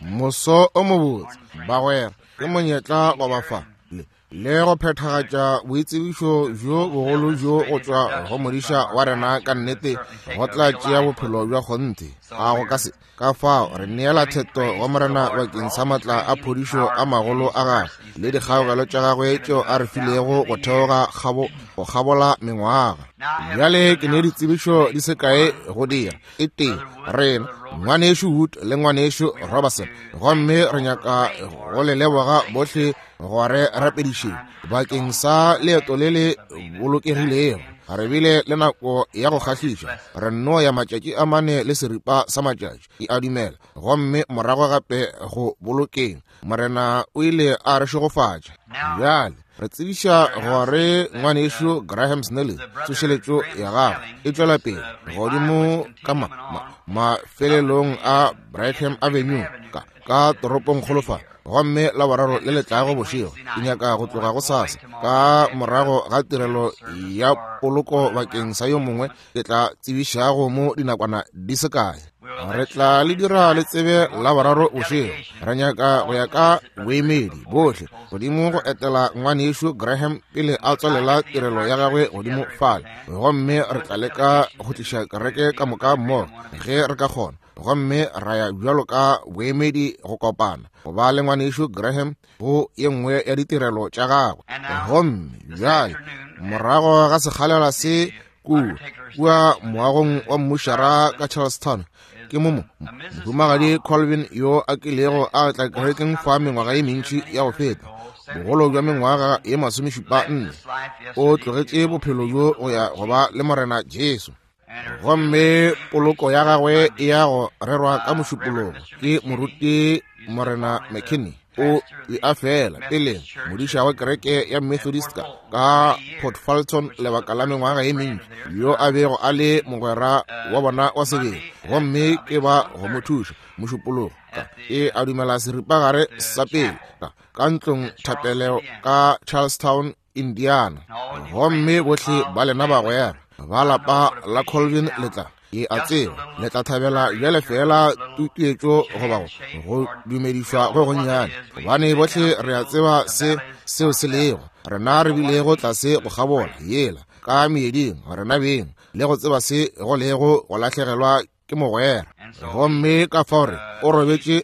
moso o mobotse bagwera ke monyetla wa bafa le go phethagatša boitsebišo jo bogolo jo go tšwa go modiša wa rena ka nnete go tla tšea bophelo bja kgonte a go ka se ka fao re neela theto go morena bakeng sa matla a phodišo a magolo a gagwe le dikgaogelo tša gagwe tšeo a re filego go theoga go kgabola mengwaga. Bjale ke ne ditsebišo di se kae go dira e teng rena ngwanešo Wood le ngwanešo Robertson gomme re nyaka go le leboga bohle gore rapedišeng bakeng sa leeto le le bolokegilego. Re bile le nako ya go kgahliša re nno ya matšatši a mane le seripa sa matšatši e a dumela gomme morago gape go bolokeng morena o ile a re šegofatša. Bjale re tsebiša gore ngwanešo Graham Snelling tsošeletšo ya gagwe e tšwela pele godimo ka mafelelong a Brighton Avenue ka toropong kgolofa gomme la boraro le letlago bošego e nyaka go tloga go sasa ka morago ga tirelo ya poloko bakeng sa yo mongwe ke tla tsebišago mo dinakwana di se kae. Re tla le dira le tsebe la boraro bošego re nyaka go ya ka boemedi bohle godimo go etela ngwanešo Graham pele a tswalela tirelo ya gagwe godimo fale gomme re tla leka go tliša kereke ka moka mmogo ge re ka kgona gomme ra ya bjalo ka boemedi go kopana go ba le ngwanešo Graham go ye nngwe ya ditirelo tša gagwe. Gomme bjale morago ga sekgalela se kua moagong wa mmušara ka Charlestown ke mohumagadi Colvin yo a kilego a tla kerekeng fa mengwaga ye mentši ya go feta bogolo bja mengwaga ye 74 o tlogetše bophelo jo go ya go ba le morena Jesu. Gomme poloko ya gagwe e ya go rerwa ka mošupologo ke moruti morena McKinney o e a fela pele modiša wa kereke ya Methodist ka Port Falton lebaka la mengwaga ye mentši yo a bego a le mogwera wa bona wa sebele gomme ke ba go mothuša mošupologo e a dumela seripagare sa pele ka ntlong thapelo ka Charlestown, Indiana. Gomme bohle ba lena bagwera ba lapa la Colvin letla e a tseba le tla thabela bjale fela tutuetšo goba go dumedišwa go gonnyane gobane bohle re a tseba seo se lego rena re bilego tlase go gabola yela ka meeding rena beng le go tseba se go lego go lahlegelwa ke mogwera. Gomme ka fao o robetše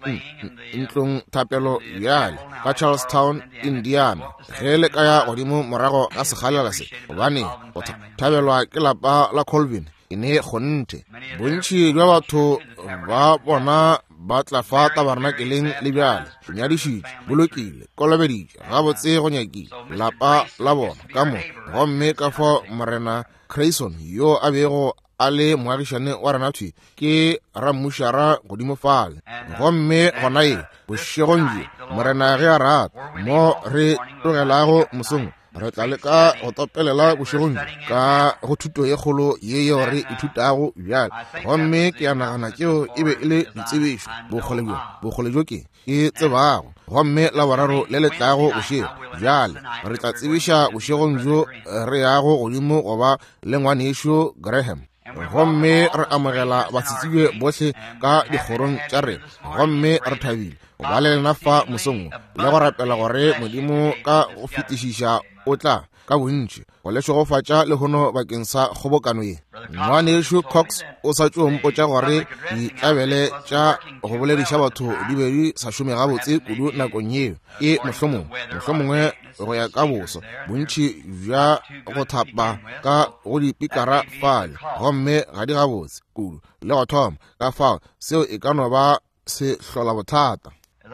ntlong thapelo bjale ka Charlestown, Indiana ge le ka ya godimo morago ga sekgalela se gobane go thabelwa ke lapa la Colvin e ne kgonte. Bontši bja batho ba bona ba tla fa tabernakeleng le bjale nyadišitše bolokile kolobeditše gabotse go nyakile lapa la bona ka mo gomme ka fao morena Crayson yo a bego a le moagišane wa rena thwi ke rammušara godimo fale. Gomme gona ye bošegong je morena ge a rata mo re tlogelago mosong re tla leka go topelela bošegong ka go thuto ye kgolo ye yeo re ithutago bjale. Gomme ke a nagana tšeo e be e le ditsebišo bokgole jo ke tsebago gomme la boraro le letlago bošego bjale re tla tsebiša bošegong jo re yago godimo goba le ngwanešo Graham. Gomme re amogela batsitsibwe bohle ka dikgorong tša rena gomme re thabile go ba le lena fa mosong le go rapela gore modimo ka go fetišiša o tla ka bontši go le šogofatša lehono bakeng sa kgobokano ye. Ngwanešo Cox o sa tšo mpotša gore ditlabele tša go bolediša batho di be di sa šome gabotse kudu nakong yeo e mohlomongwe go ya ka boso bontši bja go thapa ka go dipikara fale gomme ga di gabotse kudu le go thoma ka fao seo e ka no ba se hlola bothata.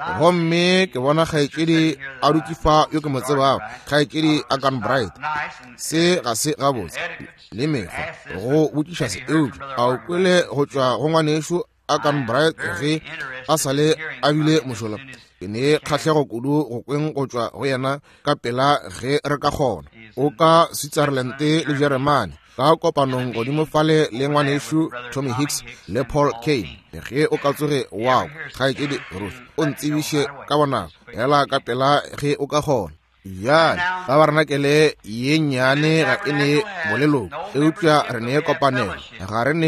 Gomme ke bona kgaetšedi a dukifa yo ke mo tsebago kgaetšedi a Gunbright se ga se gabotse le mekgwa go botšiša se eutša a o kwele go tšwa go ngwanešo a Gunbright ge a sale a bile mošola ke ne kgahlego kudu go kweng go tšwa go yena ka pela ge re ka kgona o ka Switzerland le Germany ka kopanong godimo fale le ngwanešo Tommy Hicks le Paul Kane ge o ka tsoge wow kgaetšedi Ruth o ntsebiše ka bonako hela ka pela ge o ka kgona. Bjale ba ba rena kele ye nnyane ga e ne boleloko eupša re ne kopanela ga re ne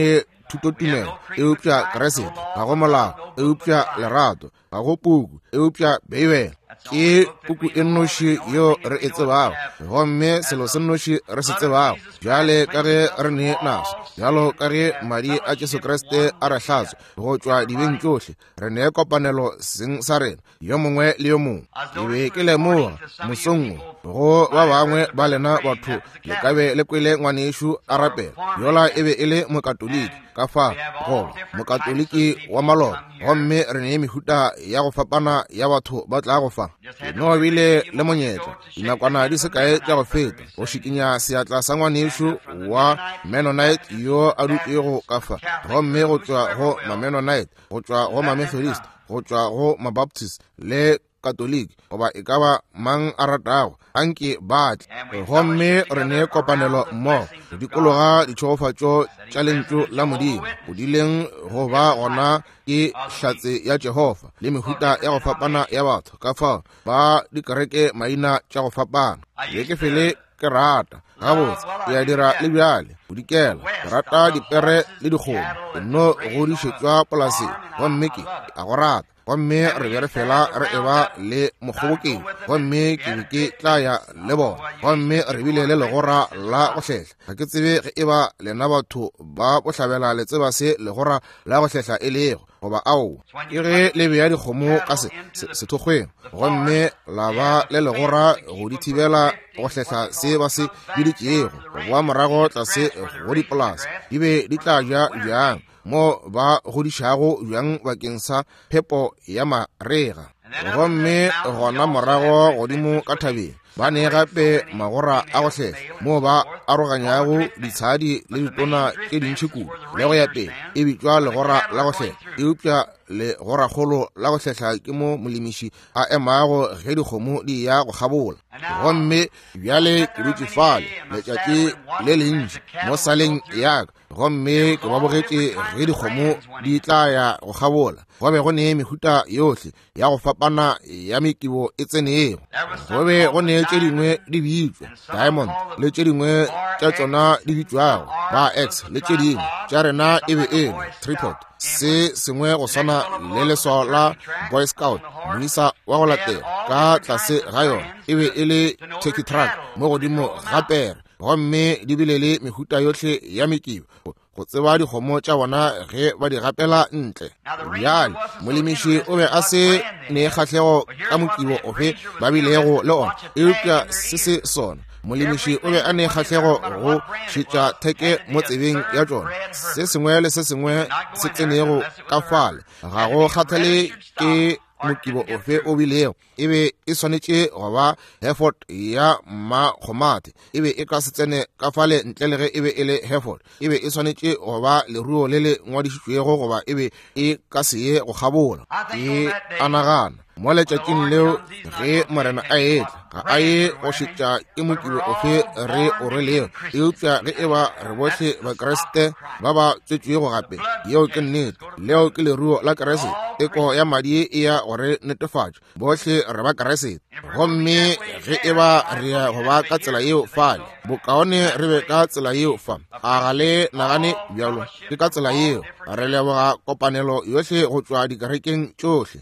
thutotumelo, eupša keresete, ga go molao, eupša lerato, ga go puku, eupša beibele. Ke puku e nnoši yo re e tsebago, gomme selo se nnoši re se tsebago. Bjale ka ge re ne naso, bjalo ka ge madi a Jesu Kriste a re hlatswe go tšwa dibeng tšohle, re ne kopanelo seng sa rena, yo mongwe le yo mongwe. Ke be ke lemoga mosongwe go ba bangwe ba lena batho le kabe le kwele ngwanešo a rapela, yola e be e le mokatoliki ka fa goba mokatoliki wa maloba, gomme re ne mehuta ya go fapana ya batho ba tla go fa. No bile le monyetla dinakwana di se kae tša go feta go šikinya seatla sa ngwanešo wa Mennonite yo a dutšego ka fa, gomme go tšwa go ma-Mennonite, go tšwa go ma-Methodist, go tšwa go ma-Baptist le Katoliki, goba e ka ba mang a ratago anke batle. Gomme re ne kopanelo mmogo go dikologa ditšhogofatšo tša lentšu la Modimo, go dileng go ba gona ke hlatse ya Jehova le mehuta ya go fapana ya batho ka fao ba dikereke maina tša go fapana. Ye ke fele ke rata gabotse ya dira le bjale go dikela, ke rata dipere le dikgomo, ke no go dišetšwa polaseng, gomme ke a go rata. Gomme re be re fela re eba le mogobokeng, gomme ke be ke tla ya le bona, gomme re bile le legora la go hlehla. Ga ke tsebe ge eba lena batho ba bohlabela le tseba se legora la go hlehla e lego goba ao. Ke ge le beya dikgomo ka sethokgweng, gomme la ba le legora go di thibela go hlehla se ba se biditšego, go boa morago tlase go dipolase, di be di tla ja bjang mo ba godišago bjang bakeng sa phepo ya marega. Gomme gona morago godimo ka thabeng ba ne gape magora a go hlehla mo ba aroganyago ditshadi le ditona tše dintšhi kudu, le go ya pele e bitšwa legora la go hlehla. Eupša legoragolo la go hlehla ke mo molemiši a emago ge dikgomo di ya go gabola. Gomme bjale ke dutše fale letšatši le lentši mo saleng yaka, gomme ke ba bogetše ge dikgomo di tla ya go gabola. Go be go ne mehuta yohle ya go fapana ya mekibo e tsenego, go be go ne tše dingwe di bitšwa diamond le tše dingwe tša tšona di bitšwago ba X, le tše dingwe tša rena e be e tripod, se sengwe go swana le leso la Boy Scout, moisa wa go latela ka tlase ga yona e be e le turkey truck mo godimo ga pere. Gomme di bile le mehuta yohle ya mekibo go tseba dikgomo tša bona ge ba di gapela ntle. Bjale molemiši o be a se ne kgahlego ka mokibo ofe ba bilego le ona, eupša se se sona. Molemiši o be a ne kgahlego go šetša theke mo tsebeng ya tšona, se sengwe le se sengwe se tsenego ka fale, ga go kgathale ke mokibo ofe o bilego, e be e swanetše go ba Hereford ya makgomate, e be e ka se tsene ka fale ntle le ge e be e le Hereford, e be e swanetše go ba leruo le le ngwadišitšwego goba e be e ka se ye go gabola. Ke anagana mo letšatšing leo ge morena a etla ga a ye go šetša ke mokibo ofe re o relego, eupša ge e ba re bohle bakreste ba ba tswetšwego gape, yeo ke nnete, leo ke leruo la keresete, teko ya madi e ya gore netefatšo bohle re ba keresete. Gomme ge e ba re ya go ba ka tsela yeo fale, bokaone re be ka tsela yeo fa, a ga le nagane bjalo ke ka tsela yeo re leboga kopanelo yohle go tšwa dikerekeng tšohle.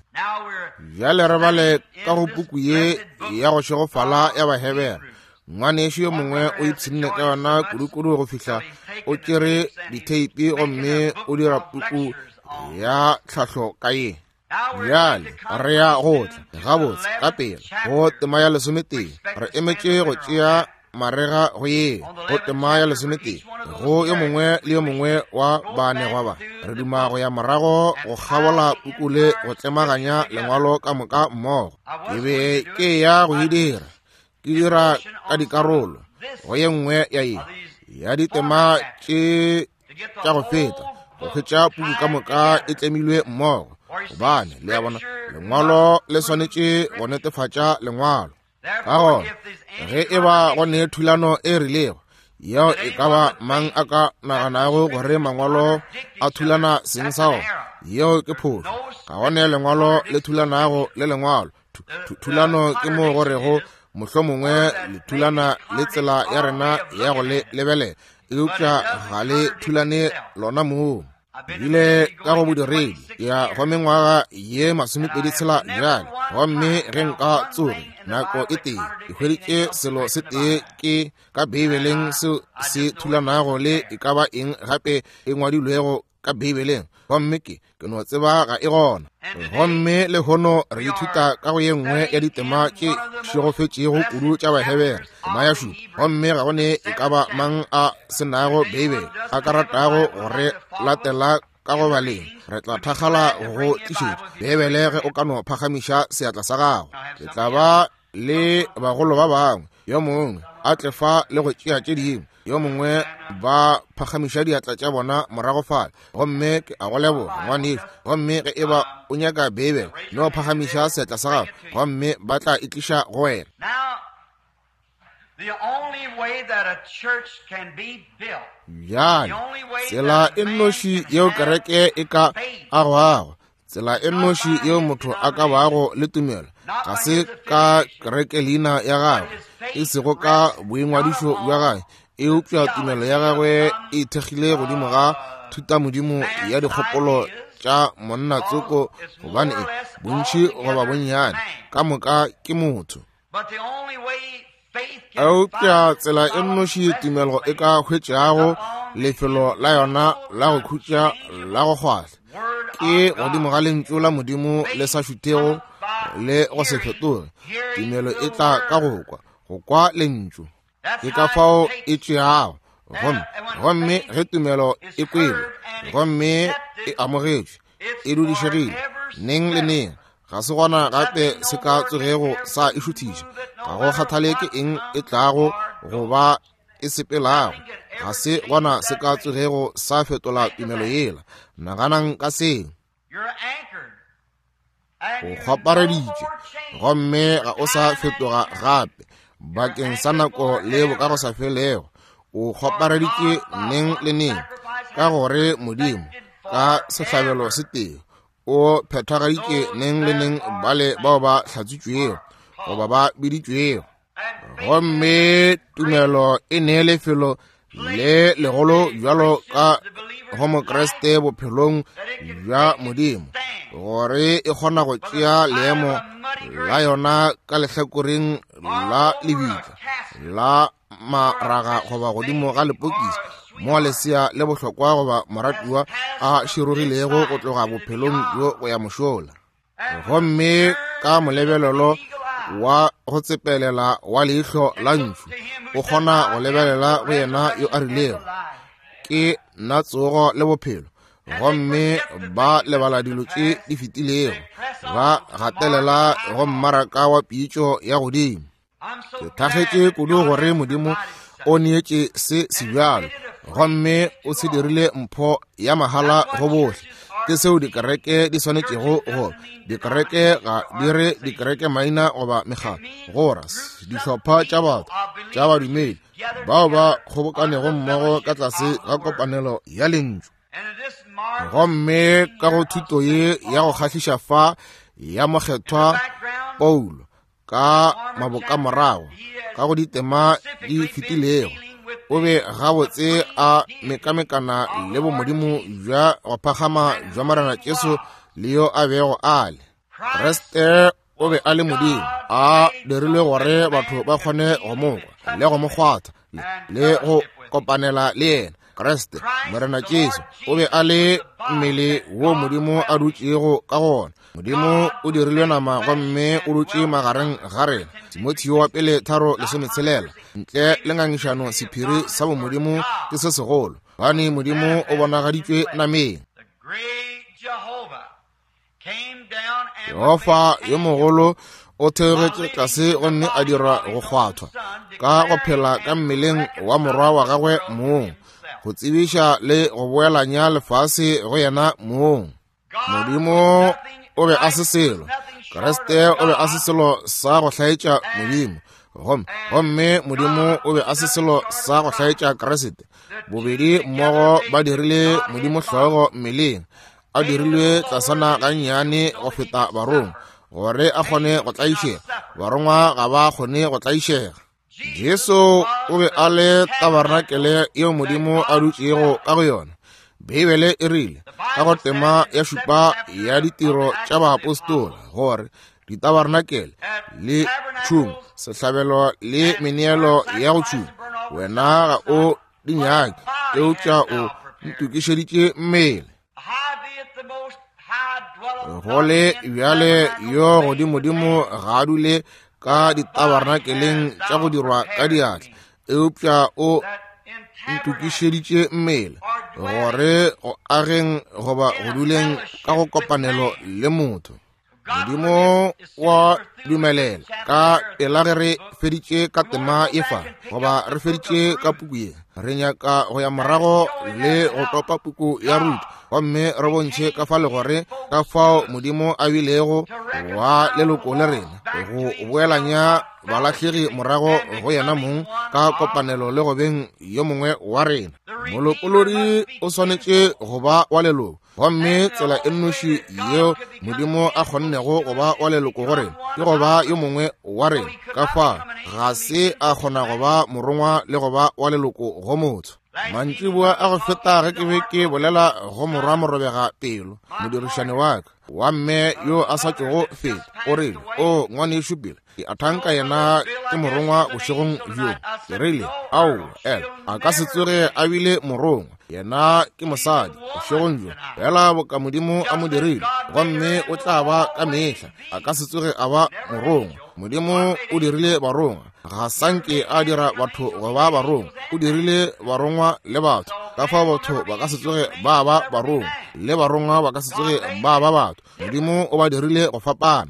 Bjale re bale ka go puku ye ya go šegofala ya bahebera, ngwanešo yo mongwe o ipshinne ka yona kudu-kudu go fihla o tšere diteipi gomme o dira puku ya tlhahlo ka ye. Bjale re ya go tla gabotse ka pele go tema ya lesometee, re emetše go tšea marega go ye go tema ya lesometee, go yo mongwe le yo mongwe wa banegwa ba re duma go ya morago go gabola puku le go tlemaganya lengwalo ka moka mmogo. Ke be ke ya go e dira, ke dira ka dikarolo go ye nngwe ya ye ya ditema tše tša go feta go kgetša puku ka moka e tlemilwe mmogo, gobane le ya bona lengwalo le swanetše go netefatša lengwalo. Ka gona ge e ba go ne thulano e rilego yeo e ka ba mang a ka naganago gore mangwalo a thulana seng sao, yeo ke phošo. Ga gone lengwalo le thulanago le lengwalo, thulano ke mo gorego mohlomongwe le thulana le tsela ya rena ya go le lebelela, eupša ga le thulane lona moo. ile ka go bodiredi ya go mengwaga ye 26 jale gomme ge nka tsore nako e tee e selo se tee ke ka Bibeleng se thulanago le e ka ba eng gape e ngwadilwego ka Bibeleng gomme ke no tseba ga e gona gomme le hono re ithuta ka go ye nngwe ya ditema tše šegofetšego kudu tša bahebere tema ya šupa gomme ga gone e ka ba mang a senago Bibele a ka ratago gore latela ka go baleng re tla thakgala go tlišetša Bibele ge o ka no phagamiša seatla sa gago ke tla ba le bagolo ba bangwe yo mongwe a tlefa le go tšea tše dingwe yo mongwe ba phagamiša diatla tša bona morago fala gomme ke a go leboga ngwaneso gomme ge e ba o nyaka Bibele no phagamiša seatla sa gago gomme ba tla e tliša go wena. The only way that a church can be built, jale tsela e nnoši yeo kereke e ka agwago, tsela e nnoši yeo motho a ka bago le tumelo ga se ka kereke leina ya gagwe e sego ka boingwadišo bja gagwe e upša tumelo ya gagwe e thekgile godimo ga thutamodimo ya dikgopolo tša monnatsoko gobane bontši goba bonnyane ka moka ke motho. but the only way faith a can upša tsela e nnoši tumelo e ka hwetšago lefelo la yona la go khutša la go kgwahla ke godimo ga lentšu la modimo le sa šutego le go se fetoge tumelo e tla ka go kwa lentšu ke ka fao e tšeago gomme ge tumelo e kwele gomme e amogetšwe e dudišegile neng le neng ga se gona gape se ka tsogego sa e šuthiša ga go kgathale ke eng e tlago goba e sepelago ga se gona se ka tsogego sa fetola tumelo yela naganang ka seng you're anchored. o kgwapareditše gomme ga o sa fetoga gape bakeng sa nako le bo ka go sa felego o kgwapareditše neng le neng ka gore modimo ka sehlabelo se tee o phethagaditše neng le neng bale bao ba hlatsitšwego goba ba biditšwego gomme tumelo e nee lefelo le legolo bjalo ka homokreste bophelong bja modimo gore e kgona go tšea leemo la yona ka lehlakoreng la lebitla la maraga goba godimo ga lepokisi mo lesea le bohlokwa goba moratiwa a širogilego go tloga bophelong bjo go ya mošola gomme ka molebelelo wa go tsepelela wa leihlo la ntšu o kgona go lebelela go yena yo a rilego ke nna tsogo le bophelo gomme ba lebala dilo tše di fetilego ba gatelela go mmaraka wa pitšo ya godimo ke thakgetše kudu gore modimo o neetše se sebjalo gomme o se dirile mpho ya mahala go bohle ke seo dikereke di swanetšego go dikereke ga di re dikereke maina goba megala goras dihlopha tša batho tša badumedi bao ba kgobokanego mmogo ka tlase ga kopanelo ya lentšu gomme ka go thuto ye ya go kgahliša fa ya mokgethwa Paulo ka maboka morago ka go ditema di fetilego o be gabotse a mekamekana le bomodimo bja go phagama jwa marana Jesu le yo a bego ale Kriste o be a le modimo a dirile gore batho ba kgone go mokwa le go mogwatha le go kopanela le yena Kriste marana Jesu o be a le mmele wo modimo a dutšego ka gona modimo o dirile nama gomme o dutše magareng ga rena Timotheo wa pele 3:16 ntle le ngangišano sephiri sa bomodimo ke se segolo gane modimo o bonagaditšwe nameng Jehova yo mogolo o theogetše tlase gonne a dira go kgwathwa ka go phela ka mmeleng wa morwa wa gagwe moong go tsebiša le go boelanya lefase go yena moong modimo o be a se selo Kriste o be a se selo sa go hlaetša modimo gomme modimo o be a se selo sa go hlaetša Kriste bobedi mmogo ba dirile modimo hlogo mmeleng a dirilwe tlasana gannyane go feta barong gore a kgone go tlaišega barongwa ga ba kgone go tlaišega Jesu o be a le tabarakele yeo modimo a dutšego ka go yona Bibele e rile ka go tema ya šupa ya ditiro tša baapostola gore ditabarnakele le tšhomo sehlabelo le meneelo ya go tšhuma wena ga o dinyake eupša o ntukišeditše mmele gole bjale yo godimodimo ga a dule ka ditabarnakeleng tša go dirwa ka diatla eupša o ntukišeditše mmele gore go ageng goba go duleng ka go kopanelo le motho modimo wa dumelela ka pela ge re feditše ka tema e fa goba re feditše ka puku ye re nyaka go ya morago le go topa puku ya ruta gomme re bontšhe ka fa legore ka fao modimo a bilego wa leloko le rena go boelanya balatlhegi morago go yena mong ka kopanelo le go beng yo mongwe wa rena molopolodi o swanetše go ba wa leloko gomme tsela e nnoši yeo modimo a kgonnego go ba wa leloko go rena ke go ba yo mongwe wa rena ka fa ga se a kgona go ba morongwa le go ba wa leloko go motho mantšiboa a go feta ge ke be ke bolela go morwa morobega pelo modirišane wa ka wa mme yo a sa tšego feta o rile o ngwane ešo pele a thanka yena ke morongwa bošegong bjo ke rile ao a ka se tsoge a bile morongwa yena ke mosadi bošegong bjo fela boka modimo a mo dirile gomme o tla ba ka mehla a ka se tsoge a ba morongwa modimo o dirile barongwa ga sanke a dira batho go ba barongwa o dirile barongwa le batho ka fa batho ba ka se tsoge ba ba barongwa le barongwa ba ka se tsoge ba ba batho modimo o ba dirile go fapana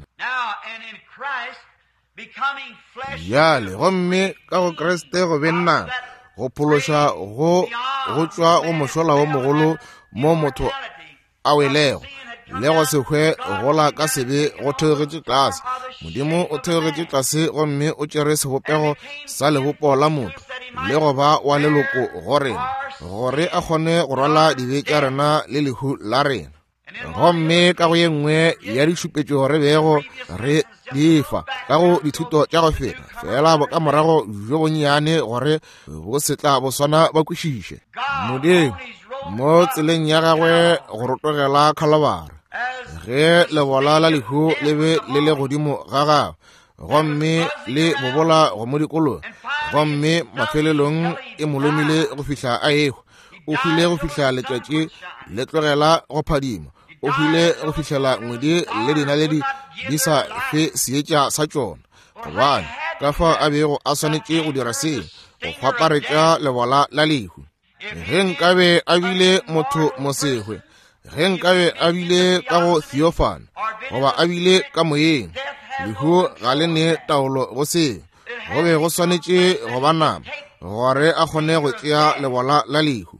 jale gomme ka go kreste go benna go phološa go tšwa go mošola wo mogolo mo motho a welego le go se hwe gola ka sebe go theogetše tlase modimo o theogetše tlase gomme o tšere sebopego sa lebopo la motho le go ba wa leloko go rena gore a kgone go rwala dibe tša rena le lehu la rena gomme ka go ye nngwe ya ditšhupetšo re bego re difa ka go dithuto tša go feta fela bo ka morago bjo bonnyane gore bo setla bo swana ba kwešiše modimo mo tseleng ya gagwe go rotogela khalabara ge lebola la lehu le be le le godimo ga gagwe gomme le bobola go mo dikolong gomme mafelelong e molomile go fihla a ego o hwile go fihla letšatši le tlogela go phadima o hwile go fihlela ngwedi le dinaledi di sa fe seetša sa tšona gobane ka fa a bego a swanetše go dira seng go kgwaparetša lebola la lehu ge nkabe a bile motho mosegwe ge nkabe a bile ka go theofana goba a bile ka moyeng lehu ga le ne taolo go seng go be go swanetše go ba nama gore a kgone go tšea lebola la lehu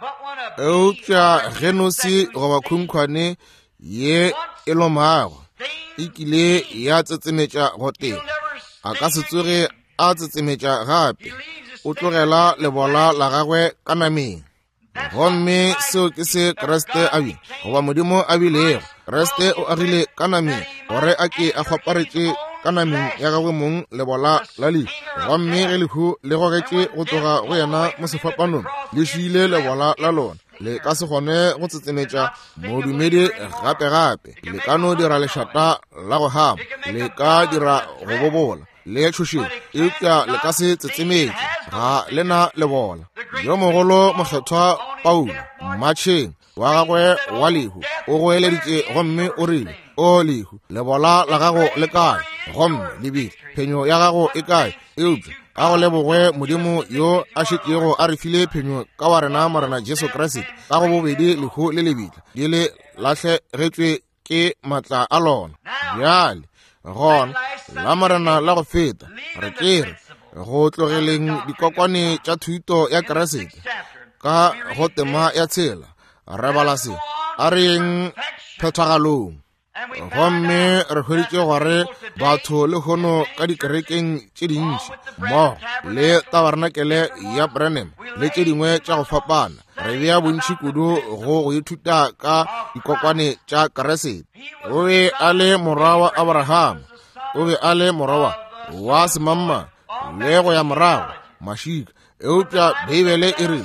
eupša genosi goba khunkhwane ye e lomago e kile ya tsetsemetša go teng a ka se tsoge a tsetsemetša gape o tlogela lebola la gagwe ka nameng gomme seo ke se kreste a bile goba modimo a bilego kreste o agile ka nameng gore a ke a kgwaparetše ka nameng ya gagwe mong lebola la lehu gomme ge lehu le gogetše go tloga go yena mo sefapanong le šile lebola la lona le ka se kgone go tsetsemetša modumedi gape-gape le ka no dira lešata la go hama le ka dira go bobola le tšhošeng eupša le ka se tsetsemetše ga le na lebola yo mogolo mokgethwa paulo mmatšheng wa gagwe wa lehu o go eleditše gomme o rile o lehu lebola la gago le kae gomme lebile phenyo ya gago e kae eupša a go lebogwe modimo yo a šetšego a re file phenyo ka wa rena morena jesu kriste ka go bobedi lehu le lebitla di le latlhegetšwe ke matla a lona bjale gona la morena la go feta re kere go tlogeleng dikokwane tša thuto ya kriste ka go tema ya tshela re bala se a reng phethagalong gomme re hweditše gore batho le kgono ka dikerekeng tše dintši mmogo le tabarnakele ya Branham le tše dingwe tša go fapana re bea bontši kudu go ithuta ka dikokwane tša keresete o be a le morwa wa Abraham o be a le morwa wa semamma le go ya morago mašika eupša beibele e rile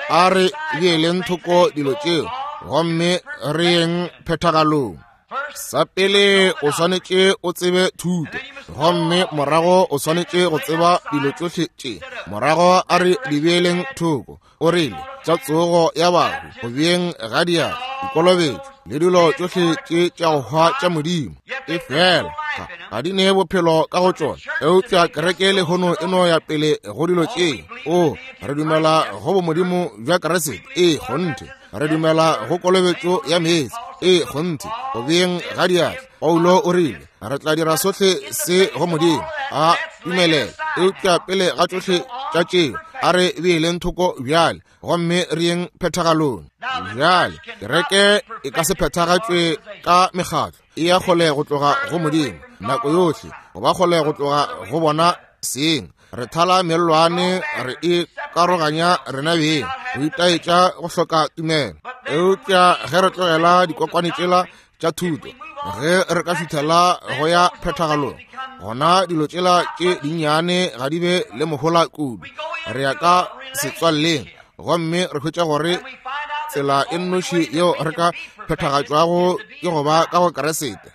a re beeleng thoko dilo tseo gomme re yeng phethagalong. Sa pele o swanetše o tsebe thuto, gomme morago o swanetše go tseba dilo tšohle tše. Morago a re di beeleng thoko, o rile tša tsogo ya bahu, go beng ga diatla, dikolobetšo le dilo tšohle tše tša go hwa tša Modimo. Efela ga di nee bophelo ka go tšona. Eupša kereke le hono eno ya pele go dilo tše. Re dumela go bo Modimo bja Keresete, gonthe. Re dumela go kolobetšo ya meetse, gonthe. Go beng ga diatla, Paulo o rile re tla dira sohle se go Modimo a dumelela. Eupša pele ga tšohle tša tšeo a re beeleng thoko bjale, gomme re yeng phethagalong. Bjale kereke e ka se phethagatšwe ka mekgatlo, e ya kgole go tloga go Modimo nako yohle, go ba kgole go tloga go bona seng. Re thala mellwane, re e karoganya rena beng, go itaetša go hloka tumelo. Eupša ge re tlogela dikokwane tšela tša thuto, ge re ka fitlhela go ya phethagalong, gona dilo tšela tše dinnyane ga di be le mohola kudu. Re ya ka setswaleng, gomme re hwetša gore tsela e nnoši yeo re ka phethagatšwago ke go ba ka go Keresete.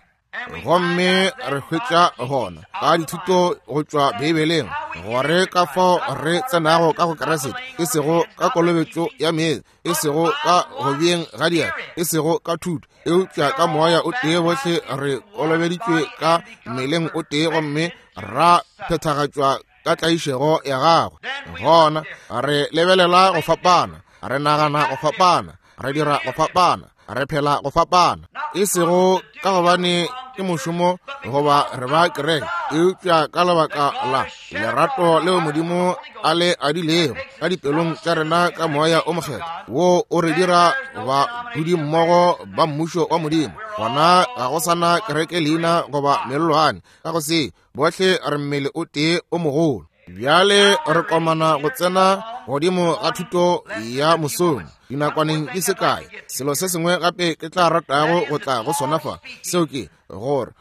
Gomme re hwetša gona ka dithuto go tšwa Bibeleng gore ka fao re tsenago ka go Keresete, e sego ka kolobetšo ya meetse, e sego ka go beng ga diatla, e sego ka thuto. Eupša ka moya o tee bohle re kolobeditšwe ka mmeleng o tee, gomme ra phethagatšwa ka tlaišego ya gagwe. Gona re lebelela go fapana, re nagana go fapana, re dira go fapana, re phela go fapana. E sego ka gobane ke mošomo goba re ba kereke. Eupša ka lebaka la lerato leo Modimo a le adilego ka dipelong tša rena ka moya o mokgetho, wo o re dira ba dudimmogo ba mmušo wa Modimo. Gona ga go sana kereke leina goba mellwane, ka go se bohle re mmele o tee o mogolo. Bjale re komana go tsena godimo ga thuto ya mosong dinakwaneng di se kae. Selo se sengwe gape ke tla ratago go tla go sona fa, seo ke gore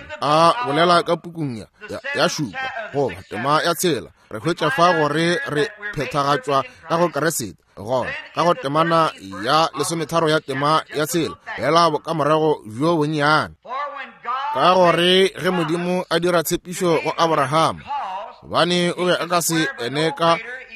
a bolela ka pukung ya šupa goba tema ya tshela. Re hwetša fa gore re phethagatšwa ka go Keresete, gona ka go temana ya 13 ya tema ya tshela, hela ka morago bjo bonnyane. Ka gore ge Modimo a dira tshepišo go Abraham, bane o be a ka se ene ka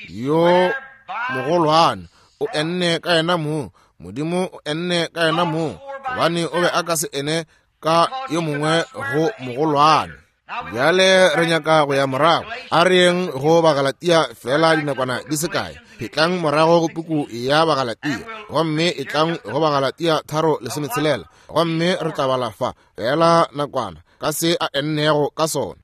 yo mogolwane, o enne ka yena moo. Modimo o enne ka yena moo, bane o be a ka se ene ka yo mongwe go mogolwane. Bjale re nyaka go ya morago, a reng go Bagalatia fela dinakwana di se kae. Phetlang morago go puku ya Bagalatia, gomme e tlang go Bagalatia 3:16, gomme re tla bala fa fela nakwana ka se a ennego ka sona.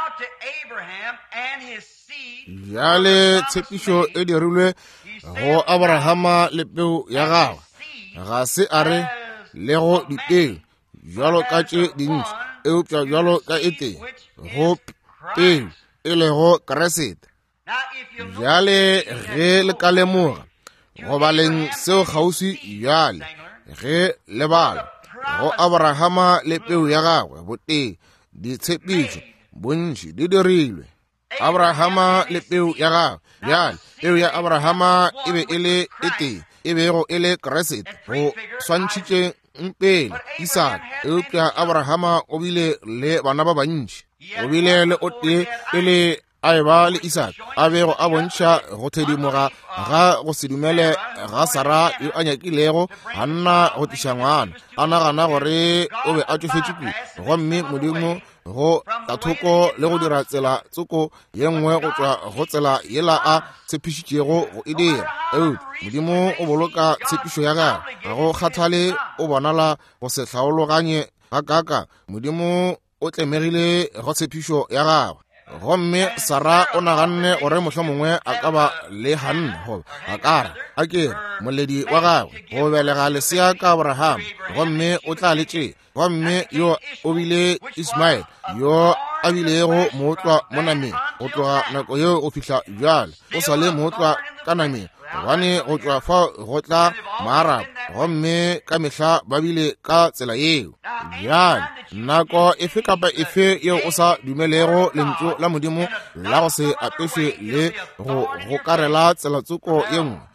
Bjale tshepišo e dirilwe go Abrahama le peu ya gagwe, ga se a re le go dipeu bjalo ka tše dintši. Eupša bjalo ka e tee go peu e le go Keresete. Bjale ge le ka lemoga go baleng seo kgauswi bjale, ge le bala go Abrahama le peu ya gagwe botee, ditshepišo bontši di dirilwe. Abrahama le peu ya gagwe, bjale peu ya Abrahama e be e le e tee, e bego e le Keresete go swantšhitše pele Isaka. Eupša Abrahama o bile le bana ba bantši, o bile le o tee pele a eba le Isaka, a bego a bontšha go thedimoga ga go se dumele ga Sara yo a nyakilego a nna go tliša ngwana, a nagana gore o be a tšofetše kudu. Gomme Modimo go ta thoko le go dira tsela tsoko ye nngwe go tšwa go tsela yela a tshepišitšego go e dira. Modimo o boloka tshepišo ya gagwe, ga go kgathale o bonala go se hlaologanye ga kaka. Modimo o tlemegile go tshepišo ya gagwe. Gomme Sara o naganne gore mohlomongwe a ka ba le Hanna goba a kara a kere moledi wa gagwe go belega lesea ka Abraham, gomme o tla le tše. Gomme yo o bile Ismael, yo a bilego motlwa mo nameng go tloga nako yeo o fihla bjale, o sa le motlwa ka nameng, gobane go tšwa fa go tla Maarab, gomme ka mehla ba bile ka tsela yeo. Bjale nako efe kapa efe yeo o sa dumelego lentšu la Modimo la go se apešwe le go karela tsela tsoko ye nngwe,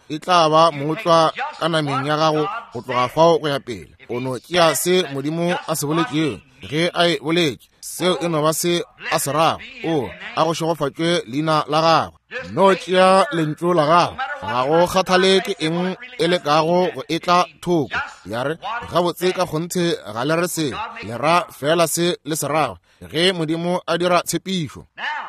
e tla ba motlwa ka nameng ya gago go tloga fao go ya pele. O no tšea se Modimo a se boletšego, ge a e boletše seo e no ba se a se rago, o a go šegofatšwe leina la gago. No tšea lentšu la gago, ga go kgathale ke eng e le kago go etla thoko ya re gabotse ka kgonthe ga le re se le ra fela se le se rago ge Modimo a dira tshepišo.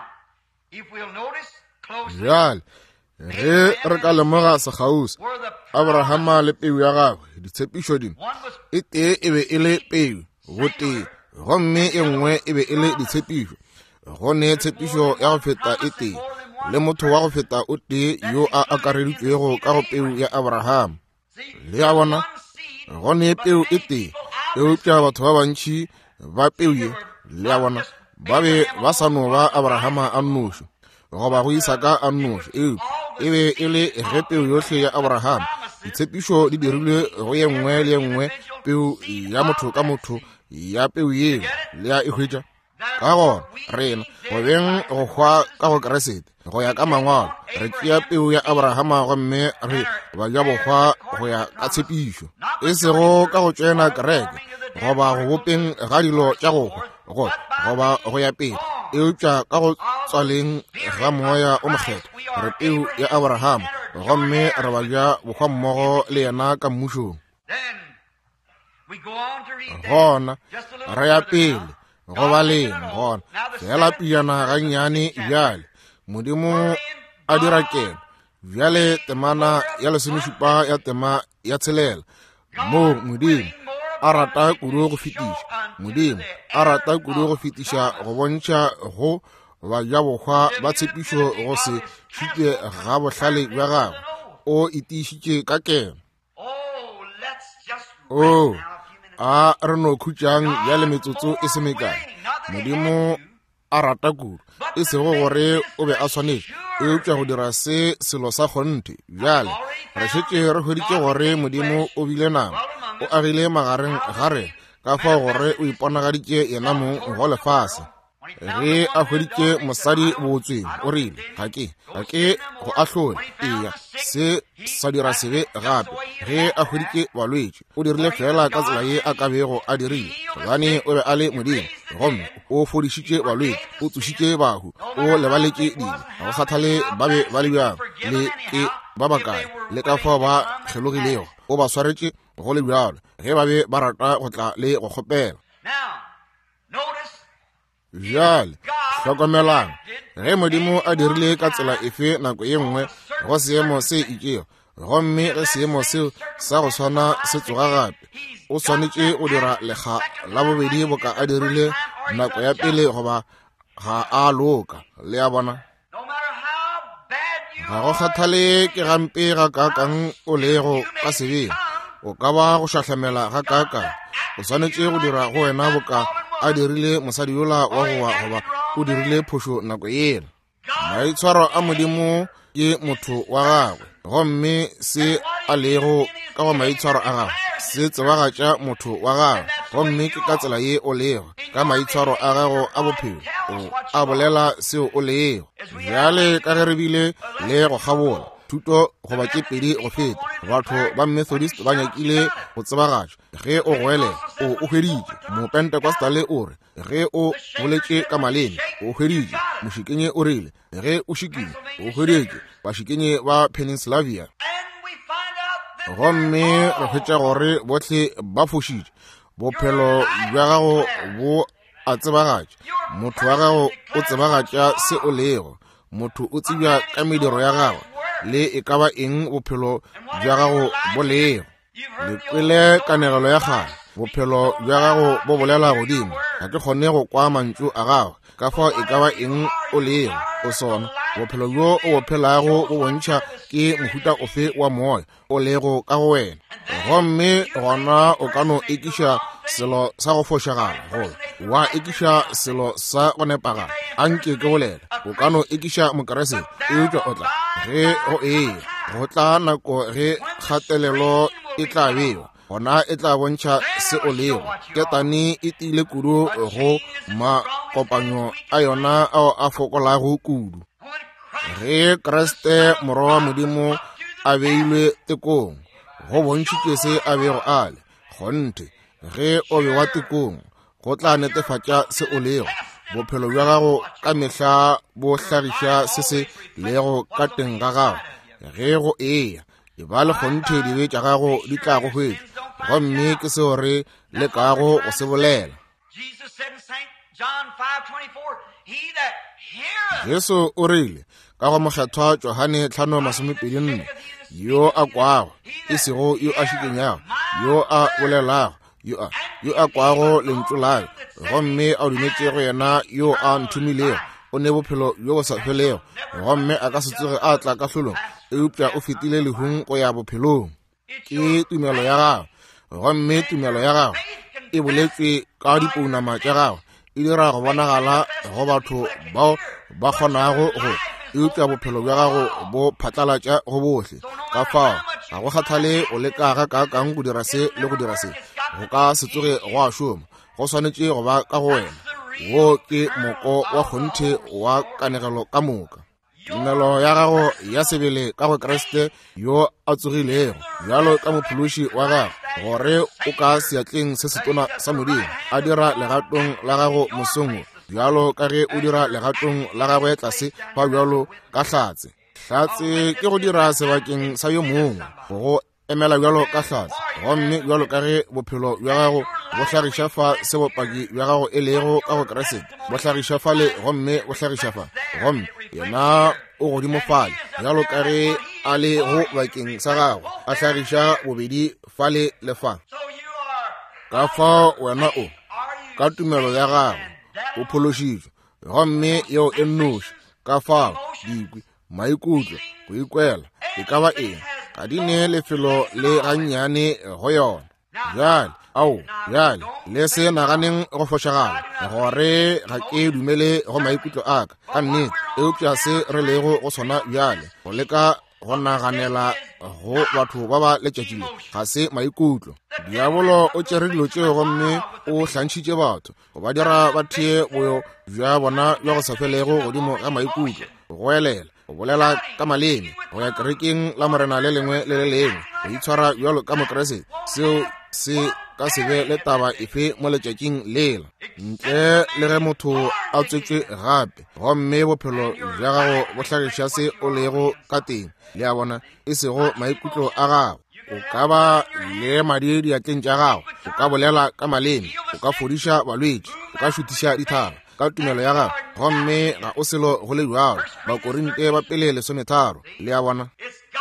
Bjale ge re ka lemoga segausi Abrahama le peu ya gagwe, ditshepišo dingwe e tee e be e le peu go tee, gomme e nngwe e be e le ditshepišo. Gone tshepišo ya go feta e tee, le motho wa go feta o tee yo a akareditšwego ka go peu ya Abrahama. Le ya bona gone peu e tee, eupša batho ba bantši ba peu ye, le ya bona ba be ba sa no ba Abrahama a nnoši goba go Isaka a nnoši, e be e le ge peu yohle ya Abrahama. Ditshepišo di dirilwe go ye nngwe le ye nngwe peu ya motho ka motho ya peu yeo le ya e hwetša. Ka gona rena go beng go hwa ka go Keresete go ya ka mangwalo, re tšea peu ya Abrahama gomme re ba ja bohwa go ya ka tshepišo, e sego ka go tsena kereke goba go bopeng ga dilo tša go hwa goba go ya pele, eupša ka go tswaleng ga moya o mokgetho re peu ya Abrahama gomme re ba ja bohwa mmogo le yena ka mmušong. Gona re ya pele go baleng gona fela piana ga nnyane bjale Modimo a dira kena bjale temana ya lesomešupa ya tema ya tshelela mo Modimo a rata kudu go fetiša. Modimo a rata kudu go fetiša go bontšha go ba ja bohwa ba tshepišo go se šitwe ga bohlale bja gagwe o itiišitše ka kena. A re no khutšang ya le metsotso e se mekae, Modimo a rata kudu e sego gore o be a swanetše eupša go dira se selo sa kgonthe. Bjale re šetše re hweditše gore Modimo o bile nama, o agile magareng ga rena ka fao gore o iponagaditše yena mong go lefase. Ge a hweditše mosadi bootsweng o rile ga ke go ahlole eya se sa dira sebe gape. Ge a hweditše balwetše o dirile fela ka tsela ye a ka bego a dirile, gobane o be a le Modimo gomme o fodišitše balwetše, o tsošitše bahu, o lebaletše dilo ga go kgathale ba be ba le bjang le ke ba bakae le ka fao ba kgelogilego, o ba swaretše go le bjalo ge ba be ba rata go tla le go kgopela. Bjale hlokomelang ge Modimo a dirile ka tsela efe nako ye nngwe go seemo se itšego, gomme ge seemo seo sa go swana se tsoga gape, o swanetše o dira lekga la bobedi boka a dirile nako ya pele goba ga a loka. Le ya bona ga go kgathale ke gampe ga kakang o lego ka sebeng, o ka ba go šahlamela ga kakang, o swanetše go dira go wena boka a dirile mosadi yola wa gowa goba o dirile phošo nako yena. Maitshwaro a Modimo ke motho wa gagwe, gomme se a lego ka go maitshwaro a gagwe se tsebagatša motho wa gagwe, gomme ke ka tsela ye o lego ka maitshwaro a gago a bophelo o a bolela seo o lego. Bjale ka ge re bile le go gabola thuto goba ke pedi go feta, batho ba Methodist ba nyakile go tsebagatša ge o goelela o hweditše. Mopentekostale o re ge o boletše ka maleme o hweditše, mošikenye o rile ge o šikile o hweditše bašikenye ba Pennsylvania. Gomme re hwetša gore bohle ba fošitše bophelo bja gago bo a tsebagatša, motho wa gago o tsebagatša se o lego, motho o tsebja ka mediro ya gago le e ka ba eng bophelo bja gago bo lego. Le kwele kanegelo ya gagwe, bophelo bja gago bo bolela godimo, ga ke kgone go kwa mantšu a gago ka fao e ka ba eng o lego o sona. Bophelo bjo o bophelago bo bontšha ke mohuta ofe wa moya o lego ka go wena, gomme gona o ka no ekiša selo sa go fošagala gola, wa ekiša selo sa go nepagala. Anke ke bolela o ka no ekiša mokeresete eupša o tla ge go go tla nako ge kgatelelo e tla bewa, gona e tla bontšha se o lego. Ketane e tile kudu go makopanyo a yona ao a fokolago kudu. Ge Kriste morwa Modimo a beilwe tekong go bontšhitše se a bego a le gonte ge o be wa tekong go tla netefatša se o lego bophelo bja gago ka mehla bo hlagiša se se lego ka teng ga gago ge go eya e ba le kgonthe dibe tša gago di tla go hwetša gomme ke seo re le kago go se bolela. Jesu o rile ka go mohlathwa Johane 5:24 yo a kwago e sego yo a šikenyago yo a bolelago yo a kwago lentšu layo gomme a dumetšego yena yo a nthumilego o ne bophelo yo bo sa felego gomme a ka se tsoge a tla ka hlolong eupša o fetile lehung go ya bophelong. Ke tumelo ya gago gomme tumelo ya gago e boletswe ka dipounama tša gago e dira go bonagala go batho bao ba kgonago go eupša bophelo bja gago bo phatlalatša go bohle ka fao ga go kgathale o le ka ga kakang go dira se le go dira se go ka se tsoge go a šoma go swanetše go ba ka go wena wo ke moko wa kgonthe wa kanegelo ka moka. Tumelo ya gago ya sebele ka go Kriste yo a tsogilego bjalo ka mophološi wa gago gore o ka seatleng se setona sa Modimo a dira legatong la gago mosong bjalo ka ge o dira legatong la gagwe tlase fa bjalo ka hlatse. Hlatse ke go dira sebakeng sa yo mongwe go emela bjalo ka hlatse gomme bjalo ka ge bophelo bja gago bo hlagiša fa se bopaki bja gago e lego ka go Kriste bo hlagiša fale gomme bo hlagiša fa gomme yena o godimo fale bjalo ka ge a le go bakeng sa gago a hlagiša bobedi fale le fa. Ka fa wena o ka tumelo ya gago o phološitšwe gomme yeo e nnoši ka fao dikwi maikutlo go ikwela e ka ba eng ga di ne lefelo le gannyane go yona. Bjale le se naganeng go fošagala gore ga ke dumele go maikutlo a ka nnete eupša se re lego go sona bjale go leka go naganela go batho ba ba letšatšile ga se maikutlo. Diabolo o tšere dilo tšeo gomme o hlantšhitše batho go ba dira ba thie boyo bja bona bja go sa felego godimo ga maikutlo go elela go bolela ka maleme go ya kerekeng la morena le lengwe le le lengwe go itshwara bjalo ka mokreste seo se ka se be le taba efe mo letšatšing lela ntle le ge motho a tswetšwe gape gomme bophelo bja gago bo hlagiša se o lego ka teng le a bona e sego maikutlo a gago. O ka ba le madi diatleng tša gago o ka bolela ka maleme o ka fodiša balwetši o ka šutiša dithaba ka tumelo ya gago gomme ga o selo go le bjalo. Bakorinte ba pele 13 le a bona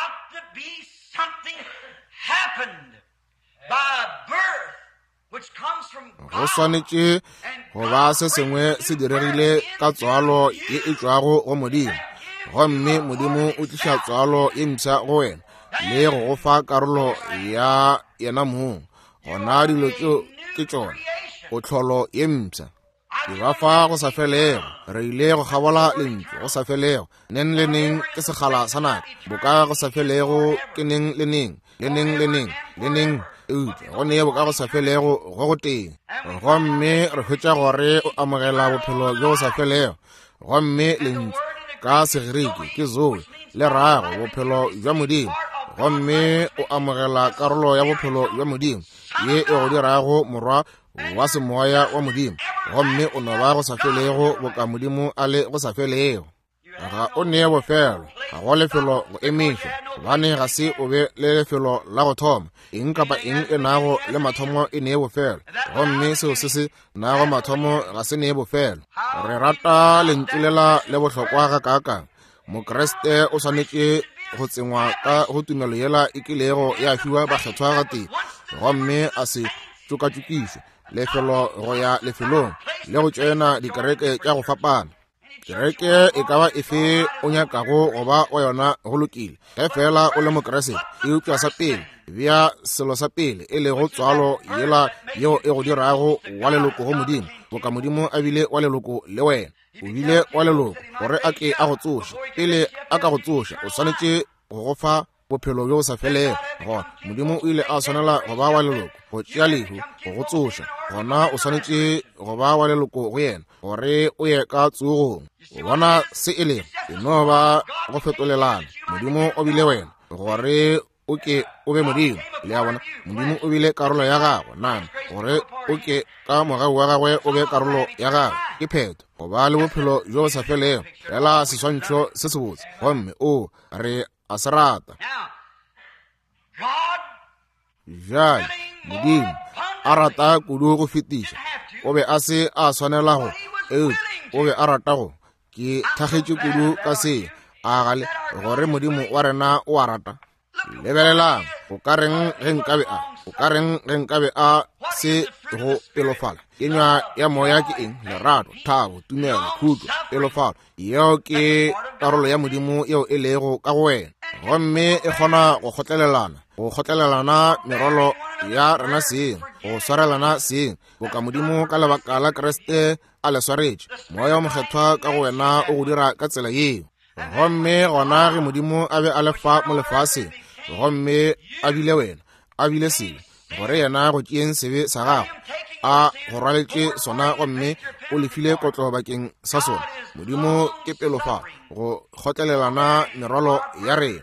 go swanetše go ba se sengwe se diregile ka tswalo ye e tšwago go Modimo gomme Modimo o tliša tswalo ye mpša go wena le go go fa karolo ya yena mong gona dilo ke tšona go tlholo ye mpša ke ba fa go sa felego re ile go gabola lentswe go sa felego neng le neng ke segala sa nako boka go sa felego ke neng le neng go ne boka go sa felego go go teng gomme re hwetša gore o amogela bophelo jo go sa felego gomme lentswe ka segeriki ke zoe le rago bophelo jwa Modimo gomme o amogela karolo ya bophelo jwa Modimo ye e go dirago morwa wa semoya wa Modimo gomme o no ba go sa felego boka Modimo a le go sa felego ga o ne bofelo ga go lefelo go emiša gobane ga se o be le lefelo la go thoma eng kapa eng e nago le mathomo e ne bofelo gomme seo se se nago mathomo ga se ne bofelo. Re rata lentšulela le bohlokwa ga kakang mokreste o swanetše go tsengwa ka go tumelo yela e kilego ya fiwa bakgethwa ga teng gomme a se tšokatšokišwe lefelo go ya lefelong le go tsena dikereke tša go fapana. Kereke e ka ba efe o nyakago go ba o yona go lokile ge fela o le mokreste eupša sa pele bja selo sa pele e le go tswalo yela yeo e go dirago wa leloko go Modimo boka Modimo a bile wa leloko le wena o bile wa leloko gore a ke a go tsoša pele a ka go tsoša o swanetše go go fa bophelo bjo bo sa felego gona Modimo o ile a swanela go ba wa leloko go tšea lehu go go tsoša gona o swanetše go ba wa leloko go yena gore o ye ka tsogong o bona se e lego e no ba go fetolelana Modimo o bile wena gore o ke o be modimo le ya bona modimo o bile karolo ya gago nana gore o ke ka mogau wa gagwe o be karolo ya gago ke phetho go ba le bophelo jo bo sa felego fela seswantšho se se botse gomme o re a se rata jale modimo a rata kudu go fetiša o be a se a swanelago o be a ratago ke thagetše kudu ka se a gale gore modimo wa rena o a rata lebelelang o ka reng ge nkabe a se go pelofala kenywa ya moya ke eng lerato thabo tumelo khutlo pelofalo yeo ke karolo ya modimo yeo e lego ka go wena gomme e kgona go kgotlelelana merolo ya rena seng go swarelana seng go ka modimo ka lebaka la Kriste a le swaretše moya o mokgethwa ka go wena o go dira ka tsela yeo gomme gona ge modimo a be a lefa mo lefaseng gomme a bile wena a bile selo gore yena go tšeeng sebe sa gago a go rwaletše sona gomme o lefile kotlo bakeng sa sona modimo ke pelofalo go kgotlelelana merwalo ya rena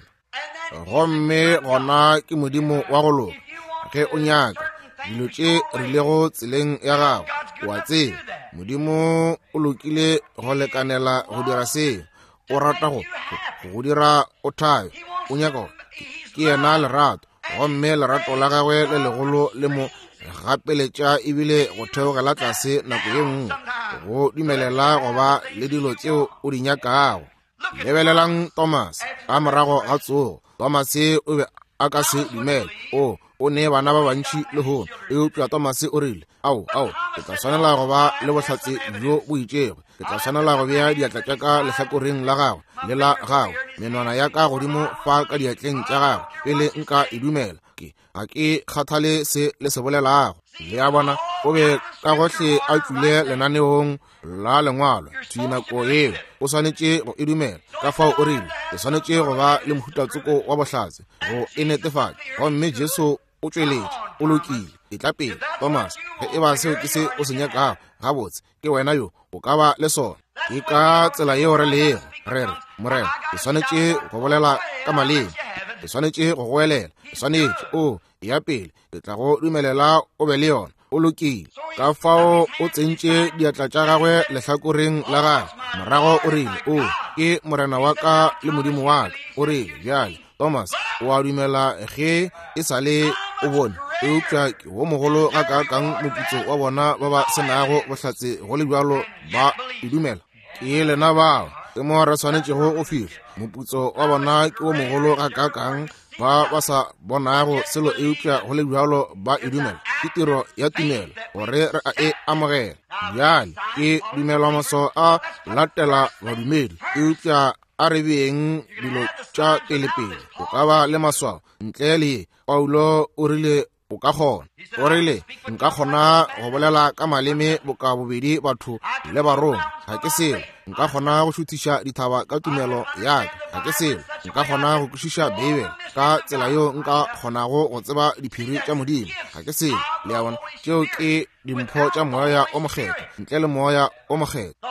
gomme gona ke modimo wa go loka ge o nyaka dilo tše rilego tseleng ya gago wa tseba modimo o lokile go lekanela go dira seo o rata go dira o thabe o nyaka ke yena lerato gomme lerato la gagwe le legolo le mo gapeletša ebile go theogela tlase nako ye nngwe go dumelela go ba le dilo tšeo o di nyakago lebelelang Thomas a morago ga tsogo Thomas o be a ka se dumele o ne bana ba bantši le hono e utlwa Thomas o rile ao ke tla swanela go ba le bohlatse jo bo itšego ke tla swanela go bea diatla tša ka lehlakoreng la gago le la gago menwana ya ka godimo fa ka diatleng tša gago pele nka e dumela ga ke kgathale se le se bolelago le ya bona o be ka gohle a tswile lenaneong la lengwalo nako eo o swanetše go e dumela ka fao o rile o swanetše go ba le mohutatsoko wa bohlatse go e netefatša gomme Jesu o tšweletše o lokile e tla pele Thomas ge e ba seo ke se o se nyakago gabotse ke wena yo o ka ba le sona ke ka tsela yeo re lego re morena ke swanetše go bolela ka maleme ke swanetše go go elela ke swanetše ya pele ke tla go dumelela o be le yona o lokile ka fao o tsentše diatla tša gagwe lehlakoreng la gagwe morago o rile ke morena wa ka le modimo wa ka o rile bjale Thomas o a dumela ge e sa le o bone e utlwa ke wo mogolo ga kakang moputso wa bona ba ba senago bohlatse go le bjalo ba e dumela ke lena bao ke mo re swanetšego go fihla moputso wa bona ke wo mogolo ga kakang ba sa bonago selo e utlwa go le bjalo ba e dumela ke tiro ya tumelo gore re a e amogela bjale ke dumelwa maso a latela badumedi e utlwa a re beng dilo tša pelepele o ka ba le maswao ntle le Paulo o rile o ka kgona o rile nka kgona go bolela ka maleme boka bobedi batho le baroma ga ke selo nka kgona go šuthiša dithaba ka tumelo ya ka ga ke selo nka kgona go kwešiša Bibele ka tsela yo nka kgonago go tseba diphiri tša modimo ga ke selo le ya bona tšeo ke dimpho tša moya o mokgethwa ntle le moya o mokgethwa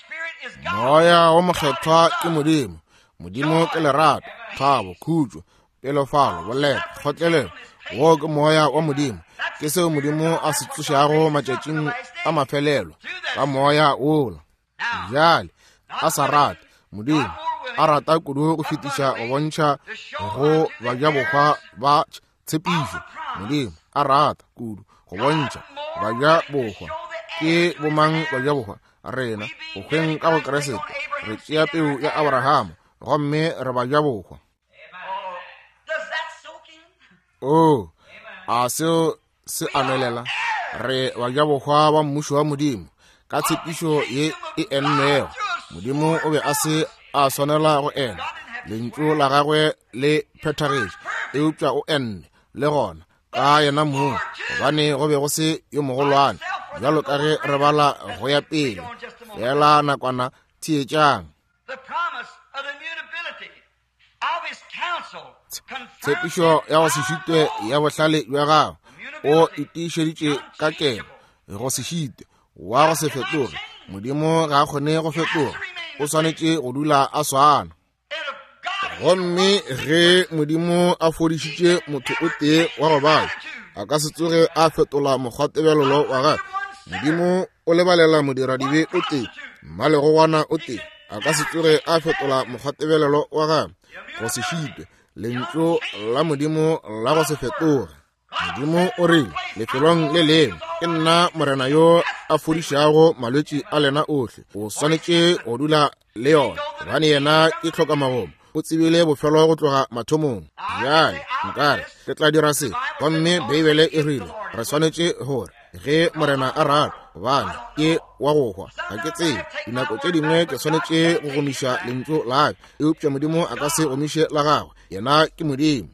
moya o mokgethwa ke modimo ke lerato thabo khutšo pelofalo boleta kgotlelelo wo ke moya wa modimo ke seo modimo a se tsošago matšatšing a mafelelo ka moya ola bjale a sa rata modimo a rata kudu go fetiša go bontšha go bajabokgwa ba tshepišo modimo a rata kudu go bontšha bajabokgwa ke bomang bajabokgwa rena go hweng ka go Kriste re tšea peu ya Abrahama gomme re bajabokgwa a seo se amelela re bajabokgwa ba mmušo wa modimo ka tshepišo ye e ennego modimo o be a se a swanela go ena lentšu la gagwe le phethagetše e upša o enne le gona ka yena mong gobane go be go se yo mogolwane bjalo ka ge re bala go ya pele fela nakwana thietšang tshepišo ya go se šitwe ya bohlale bja gago o itiišeditše ka keno go se šitwe wa go se fetoge modimo ga a kgone go fetoga o swanetše go dula a swana gomme ge modimo a fodišitše motho o tee wa go bala a ka se tsoge a fetola mokgwatebelelo wa gagwe. Modimo o lebalela modiradibe o tee mmalegogwana o tee a ka se tsoge a fetola mokgwatebelelo wa gagwe go se šitwe lentšu la modimo la go se fetoge. Modimo o rile lefelong le lengwe ke nna morena yo a fodišago malwetši a lena ohle, o swanetše go dula le yona gobane yena ke tlhoka magomo, o tsebile bofelo go tloga mathomong. Bjale nkare ke tla dira se gomme Beibele e rile re swanetše gore ge morena a rata gobane ke wa go hwa ga ke tsebe dinako tše dingwe ke swanetše go gomiša lentšu labe eupša modimo a ka se gomiše la gagwe, yena ke modimo.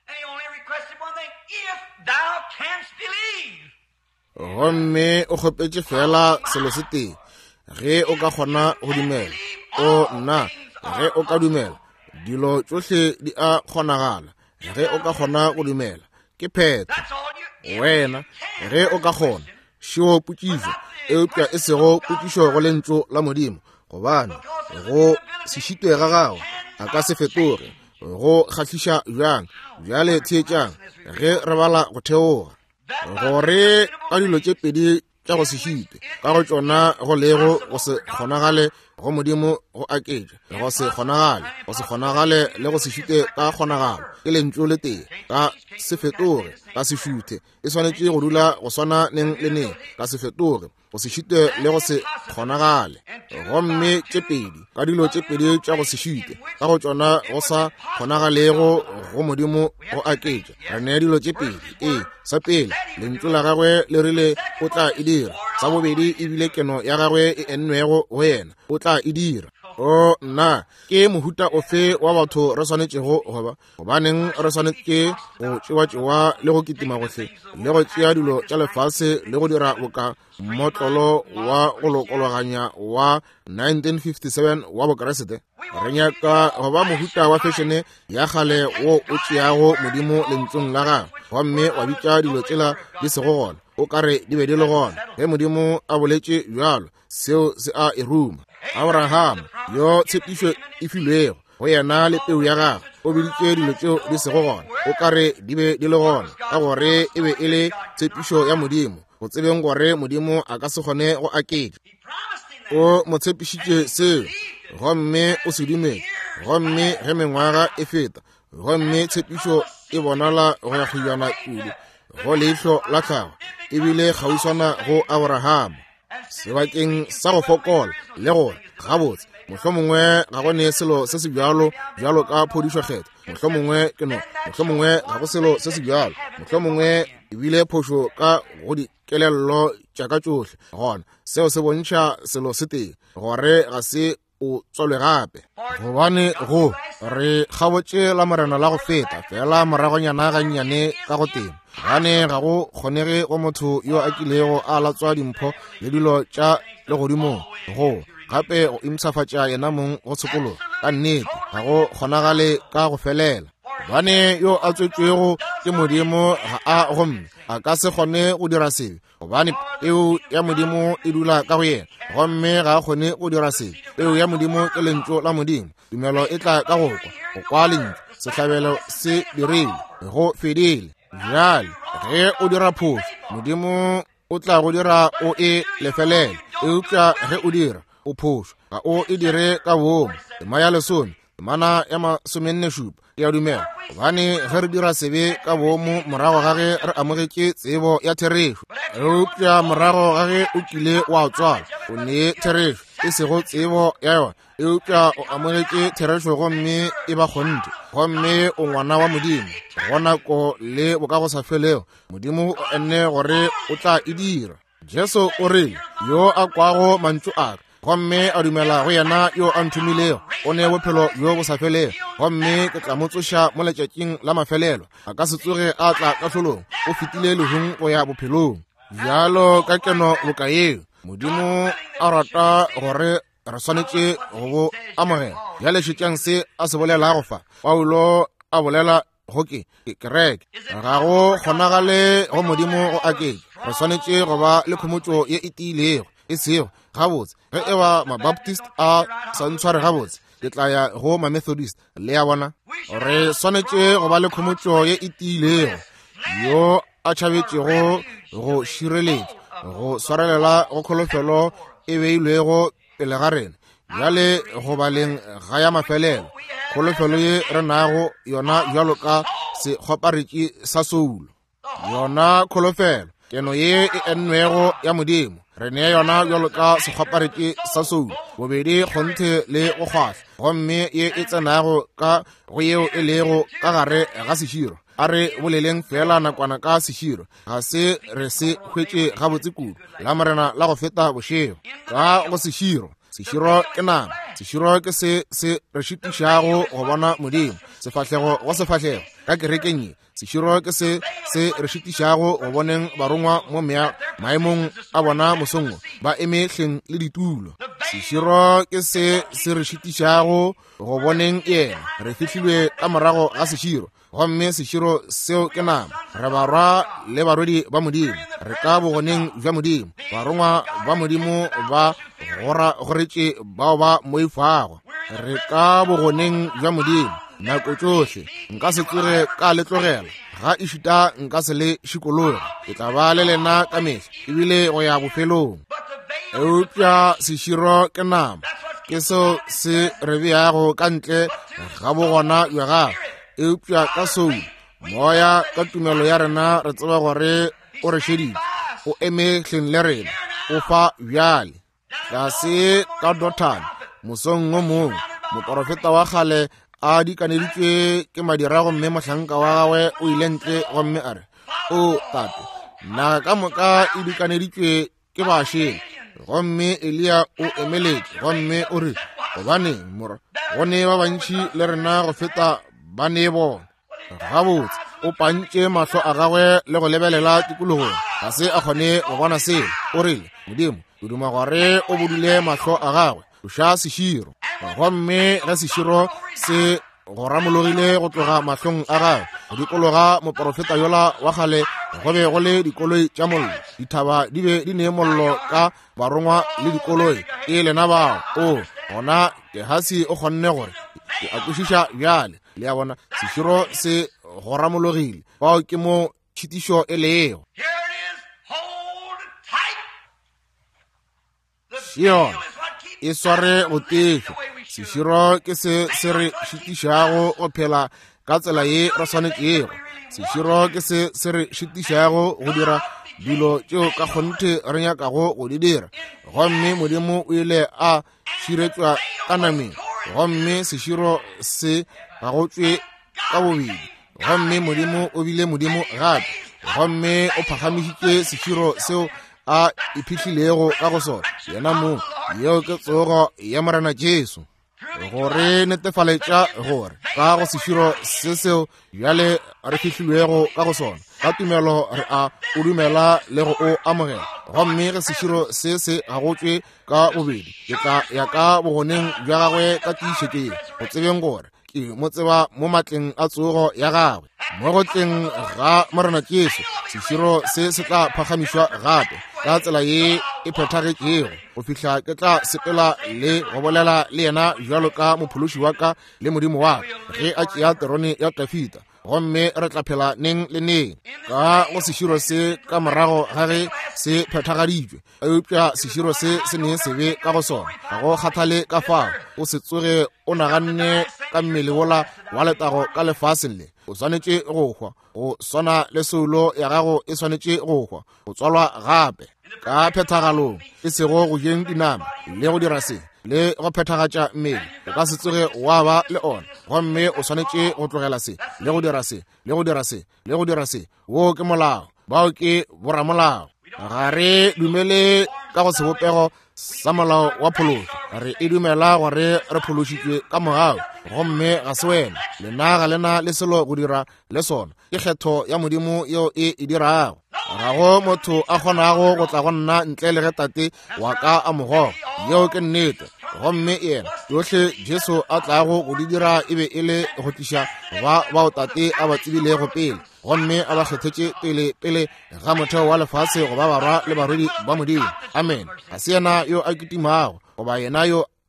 Gomme o kgopetše fela selo se tee, ge o ka kgona go dumela. O nna ge o ka dumela dilo tšohle di a kgonagala. Ge o ka kgona go dumela ke phetho. Wena ge o ka kgona šio potšišo eupša e sego potšišo go lentšu la modimo gobane go se šitwe ga gago a ka se fetoge go kgahliša bjang bjale theetšang ge re bala go theoga gore ka dilo tše pedi tša go se šitwe ka go tšona go lego go se kgonagale go modimo go aketša go se kgonagale le go se šitwe ka kgonagalo ke lentšu le tee ka se fetoge ka se šuthe e swanetše go dula go swana neng le neng ka se fetoge go se šitwe le go se kgonagale gomme tše pedi ka dilo tše pedi tša go se šitwe ka go tšona go sa kgonagalego go modimo go aketša re nea dilo tše pedi. Sa pele lentšu la gagwe le rile o tla e dira. Sa bobedi ebile keno ya gagwe e ennwego go yena o tla e dira. O nna ke mohuta ofe wa batho re swanetšego goba gobaneng re swanetše go tšewa le go kitima gohle le go tšea dilo tša lefase le go dira boka mmotlolo wa go lokologanya wa 1957 wa bokeresete. Re nyaka goba mohuta wa fešene ya kgale wo o tšeago modimo lentšong la gagwe gomme wa bitša dilo tšela di sego gona o kare di be di le gona. Ge modimo a boletše bjalo seo se a e ruma. Abraham yo tshepišo e filwego go yena le peu ya gagwe o biditše dilo tšeo di sego gona o kare di be di le gona ka gore e be e le tshepišo ya modimo go tsebeng gore modimo a ka se kgone go aketša. O mo tshepišitše seo gomme o se dumele gomme ge mengwaga e feta gomme tshepišo e bonala go ya kgojana kudu go leihlo la tlhago ebile kgauswana go Abraham sebakeng sa go fokola le gore gabotse mohlomongwe ga go ne selo se se bjalo ka phodišo kgetho, mohlomongwe ga go selo se se bjalo, mohlomongwe ebile phošo ka go dikelello tša ka tšohle gona seo se bontšha selo se tee gore ga se o tswalwe gape gobane go re kgabotše la morena la go feta fela moragonyana gannyane ka go tema gane ga go kgonege go motho yo a kilego a latswa dimpho le dilo tša legodimong go gape go imtsafatša yena mong go tshekolo ka nnete ga go kgonagale ka go felela gane yo a tswetšwego ke modimo ga a gomme a ka se kgone go dira sebe gobane peu ya modimo e dula ka go yena gomme ga a kgone go dira sebe peu ya modimo ke lentšu la modimo tumelo e tla ka go kwa lentšu sehlabelo se dirile go fedile. Bjale ge o dira phošo modimo o tla go dira o e lefelele eupša ge o dira o phošo ga o e dire ka bomo. Tema ya lesome temana ya 40 ya dumela gobane ge re dira sebe ka bomo morago ga ge re amogetše tsebo ya therešo eupša morago ga ge o kile wa tswala o nee therešo e sego tsebo ya yona eupša o amogetše therešo gomme e ba kgonte gomme o ngwana wa modimo go nako le boka go sa felego modimo o enne gore o tla e dira. Jesu o rile yo a kwago mantšu aka gomme a dumela go yena yo a nthomilego o ne bophelo yo bo sa felego gomme ke tla mo tsoša mo letšatšing la mafelelo a ka se tsoge a tla ka hlolong o fetile lehung go ya bophelong. Bjalo ka keno bokaeo modimo a rata gore re swanetše go bo amogela bjale šetšang se a se bolela go fa Paulo a bolela hoke kereke ga go kgonagale go modimo go aketša re swanetše go ba le khomotšo ye e tiilego e sego gabotse ge e ba mabaptist a sa ntshware gabotse ke tla ya go mamethodist le ya bona re swanetše go ba le khomotšo ye e tiilego yo a tšhabetšego go šireletša go swarelela go kholofelo e beilwego pele ga rena bjale go baleng ga ya mafelelo kholofelo ye re nago yona bjalo ka sekgoparetše sa soulo yona kholofelo keno ye e ennwego ya modimo re nea yona bjalo ka sekgoparetše sa soulo bobedi kgonthe le go kgwahla gomme ye e tsenago ka go yeo e lego ka gare ga seširo a re boleleng fela nakwana ka seširo ga se re se hwetše gabotse kudu la morena la go feta bošego ka go seširo ke nama seširo ke se re šitišago go bona modimo sefahlego go sefahlego ka kerekeng ye seširo ke se re šitišago go boneng barongwa mo maemong a bona mosongo ba eme hleng le ditulo seširo ke se re šitišago go boneng yena re fihlilwe ka morago ga seširo gomme seširo seo ke nama re barwa le barwedi ba modimo re ka bogoneng bja modimo barongwa ba modimo ba goretše bao ba moifago re ka bogoneng bja modimo nako tšohle nka se tloge ka letlogela ga e šuta nka se le šikologe ke tla ba le lena ka mehla ebile go ya bofelong eupša seširo ke nama ke seo se re beago ka ntle ga bogona bja gago eupša ka soulo moya ka tumelo ya rena re tseba gore o re šeditše o eme hleng le rena o fa bjale ka se ka Dotan mosong o mongwe moprofeta wa kgale a dikaneditšwe ke madira gomme mohlanka wa gagwe o ile ntle gomme a re o tate naga ka moka e dikaneditšwe ke bašeng gomme Elia o emeletše gomme o re gobaneng mora gone ba bantši le rena go feta ba ne bona gabotse o pantše mahlo a gagwe le go lebelela tikologong ga se a kgone go bona selo o rile modimo o duma gore o bodile mahlo a gagwe loša seširo gomme ge seširo se go ramologile go tloga mahlong a gagwe go dikologa moprofeta yola wa kgale go be go le dikoloi tša mollo dithaba di be di nee mollo ka barongwa le dikoloi e lena bao o gona Gehasi o kgonne gore ke a kwešiša bjale le ya bona seširo se go ramologile bao ke mo tšhitišo e lego yona e sware go tefo seširo ke se re šitišago go phela ka tsela ye re swanetšego seširo ke se re šitišago go dira dilo tšeo ka kgonthe re nyakago go di dira gomme modimo o ile a širetšwa ka nameng gomme seširo se gagotšwe ka bobedi gomme modimo o bile modimo gape gomme o phagamišitše seširo seo a iphihlilego ka go sona yena mo yeo ke tsogo ya morena Jesu gore netefaletša gore ka go seširo se seo bjale re fihlilwego ka go sona ka tumelo re a o dumela le go o amogela gomme ge seširo se gagotšwe ka bobedi ke tla ya ka bogoneng bja gagwe ka tiišetšeng go tsebeng gore ke mo tseba mo matleng a tsogo ya gagwe mo go tleng ga morena Jesu seširo se tla phagamišwa gape ka tsela ye e phethagetšego go fihla ke tla sepela le go bolela le yena bjalo ka mophološi wa ka le modimo wa ka ge a tšea terone ya Dafita gomme re tla phela neng le neng ka go seširo se ka morago ga ge se phethagaditšwe eupša seširo se ne sebe ka go sona ga go kgathale ka fao o se tsoge o naganne ka mmele wola wa letago ka lefaseng le o swanetše go hwa go swana le soulo ya gago e swanetše go hwa go tswalwa gape ka phethagalong e sego go jeng dinama le go dira se le go phethagatša mmele o ka se tsoge wa ba le ona gomme o swanetše go tlogela se le go dira se le go dira se le go dira se wo ke molao bao ke boramolao ga re dumele ka go sebopego sa molao wa phološo re e dumela gore re phološitšwe ka mogao gomme ga se wena lenaga lena le selo go dira le sona ke kgetho ya modimo yeo e dirago ga go motho a kgonago go tla go nna ntle le ge tate wa ka a mogogo yeo ke nnete gomme yena yohle Jesu a tlago go di dira e be e le go tliša bao tate a ba tsebilego pele gomme a ba kgethetše pele ga motheo wa lefase go ba barwa le barwedi ba modimo amen ga se yena yo a kitimago goba yena yo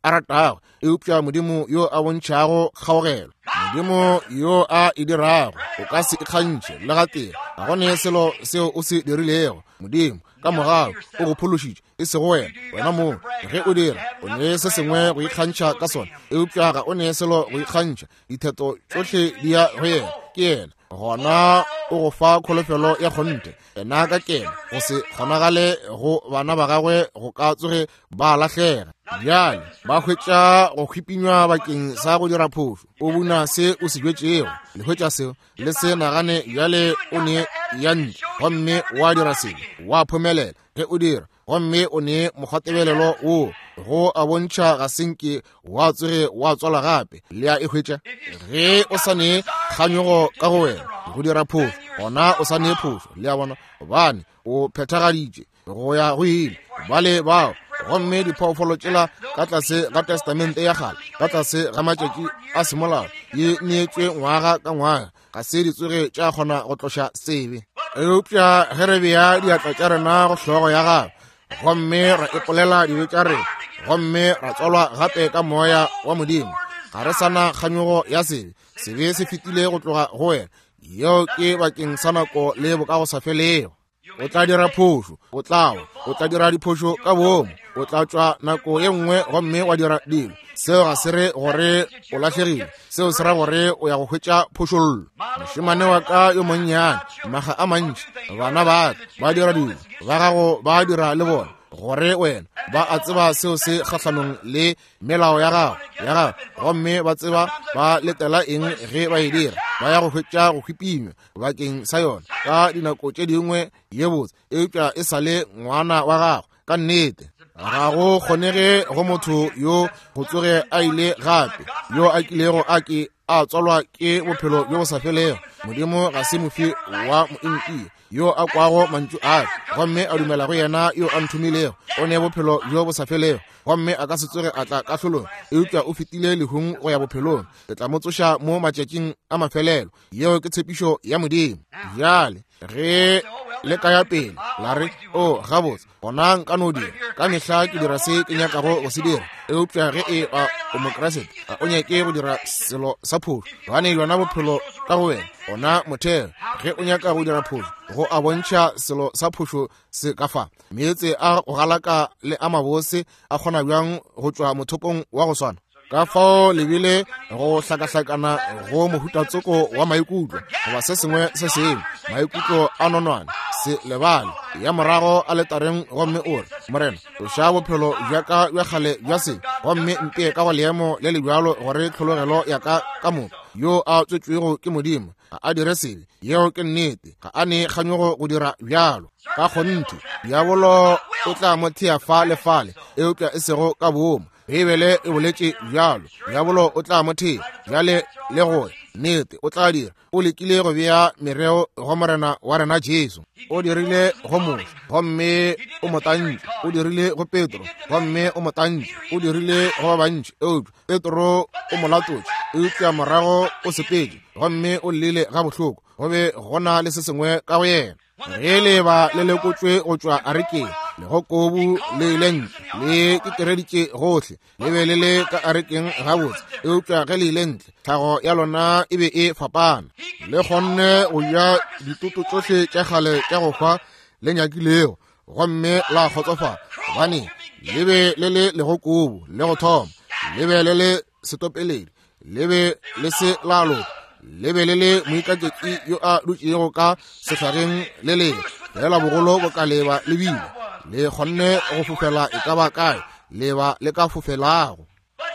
a ratago eupša modimo yo a bontšhago kgaogelo modimo yo a e dirago o ka se ikgantšhe le ga tee ga gone selo seo o se dirilego modimo ka morago o go phološitše e se go wena moo ge o dira o ne se sengwe go ikgantšha ka sona eupša ga o ne selo go ikgantšha ditheto tsotlhe di ya go yena ke yena gona o go fa kholofelo ya kgonte ena ka kena go se kgonagale go bana ba gagwe go ka tsoge ba lahlega bjale ba hwetša go hwipinywa bakeng sa go dira phošo o buna se o se jwetšego le hwetša seo le se nagane bjale o ne ya ntse gomme wa dira selo wa phomelela ge o dira gomme o ne mokgatebelelo o go a bontšha ga senke wa tsoge wa tswala gape le a e hwetša ge o sa ne kganyogo ka go wena go dira phošo gona o sa ne phošo le a bona gobane o phethagaditše go ya go ile bale bao gomme diphoofolo tšela ka tlase ga testamente ya gale ka tlase ga matšatši a semolao ye neetswe ngwaga ka ngwaga ga se di tsoge tša kgona go tloša sebe eupša ge re beya diatla tša rena go hlogo ya gago gomme ra epolela dilo tša rena gomme ra tswalwa gape ka moya wa modimo ga re sana kganyogo ya sebe se fetile go tloga go wena yeo ke bakeng sa nako le boka go sa felego o tla dira phošo o tla dira diphošo ka boomo o tla tšwa nako ye nngwe gomme wa dira dilo seo ga se re gore o lahlegile seo se ra gore o ya go hwetša phošollo mošemane wa ka yo monnyane maga a mantši bana ba dira dilo ba gago ba dira le bona gore wena ba a tseba seo se kgahlanong le melao ya gago gomme ba tseba ba letela eng ge ba e dira ba ya go hwetša go hwipinywa bakeng sa yona ka dinako tše dingwe ye botse eupša e sa le ngwana wa gago ka nnete ga go kgonege go motho yo go tsoge a ile gape yo a kilego a tswalwa ke bophelo jo bo sa felego modimo ga se mofi wa moenki yo a kwago mantšu a gomme a dumela go yena yo a nthomilego o ne bophelo jo bo sa felego gomme a ka se tsoge a tla kahlolong eupša o fetile lehung go ya bophelong ke tla mo tsoša mo matšatšing a mafelelo yeo ke tshepišo ya modimo bjale ge le ka ya pele la re o gabotse gona nka no dira ka mehla ke dira se ke nyakago go se dira eupša ge e ba o mokrasete ga o nyake go dira selo sa phošo gane yona bophelo ka go wena gona motheo ge o nyaka go dira phošo go a bontšha selo sa phošo se ka fa meetse a go galaka le a mabose a kgona bjang go tšwa mothopong wa go swana ka fao lebile go hlakahlakana go mohutatsoko wa maikutlo goba se sengwe se sengwe maikutlo a nonwane se lebale ya morago a letareng gomme ore morena o ša bophelo bjaka bja kgale bja se gomme mpe ka go leemo le lebjalo gore tlhologelo ya ka moka yo a tswetšwego ke modimo ga a dire sele yeo ke nnete ga a ne kganyogo go dira bjalo ka kgonte diabolo o tla mo thea fa le fale eupša e sego ka boomo bebele e boletše bjalo diabolo o tla mo thea bjale le gore nnete o tla dira o lekile go bea mereo go morena wa rena Jesu o dirile go Mose gomme o motantši o dirile go Petro gomme o motantši o dirile go ba bantši eupša Petro o molatotše eupša morago o sepetše gomme o llele ga bohloko go be gona le se sengwe ka go yena ge leba le lekotšwe go tšwa arekeng le go kobu le lentle le kekereditše gohle le be le le ka arekeng gabotse eupša ge le lentle tlhago ya lona e be e fapana le kgonne go ja ditutu tsohle tša kgale tša go hwa le nyakilego gomme la kgotsofala gobane le be le go kobu le go thoma le be le setopeledi le be le se lalo le be le moikaketši yo a dutšego ka sehlageng le le fela bogolo bo ka leba lebile le kgonne go fofela e ka ba kae leba le ka fofelago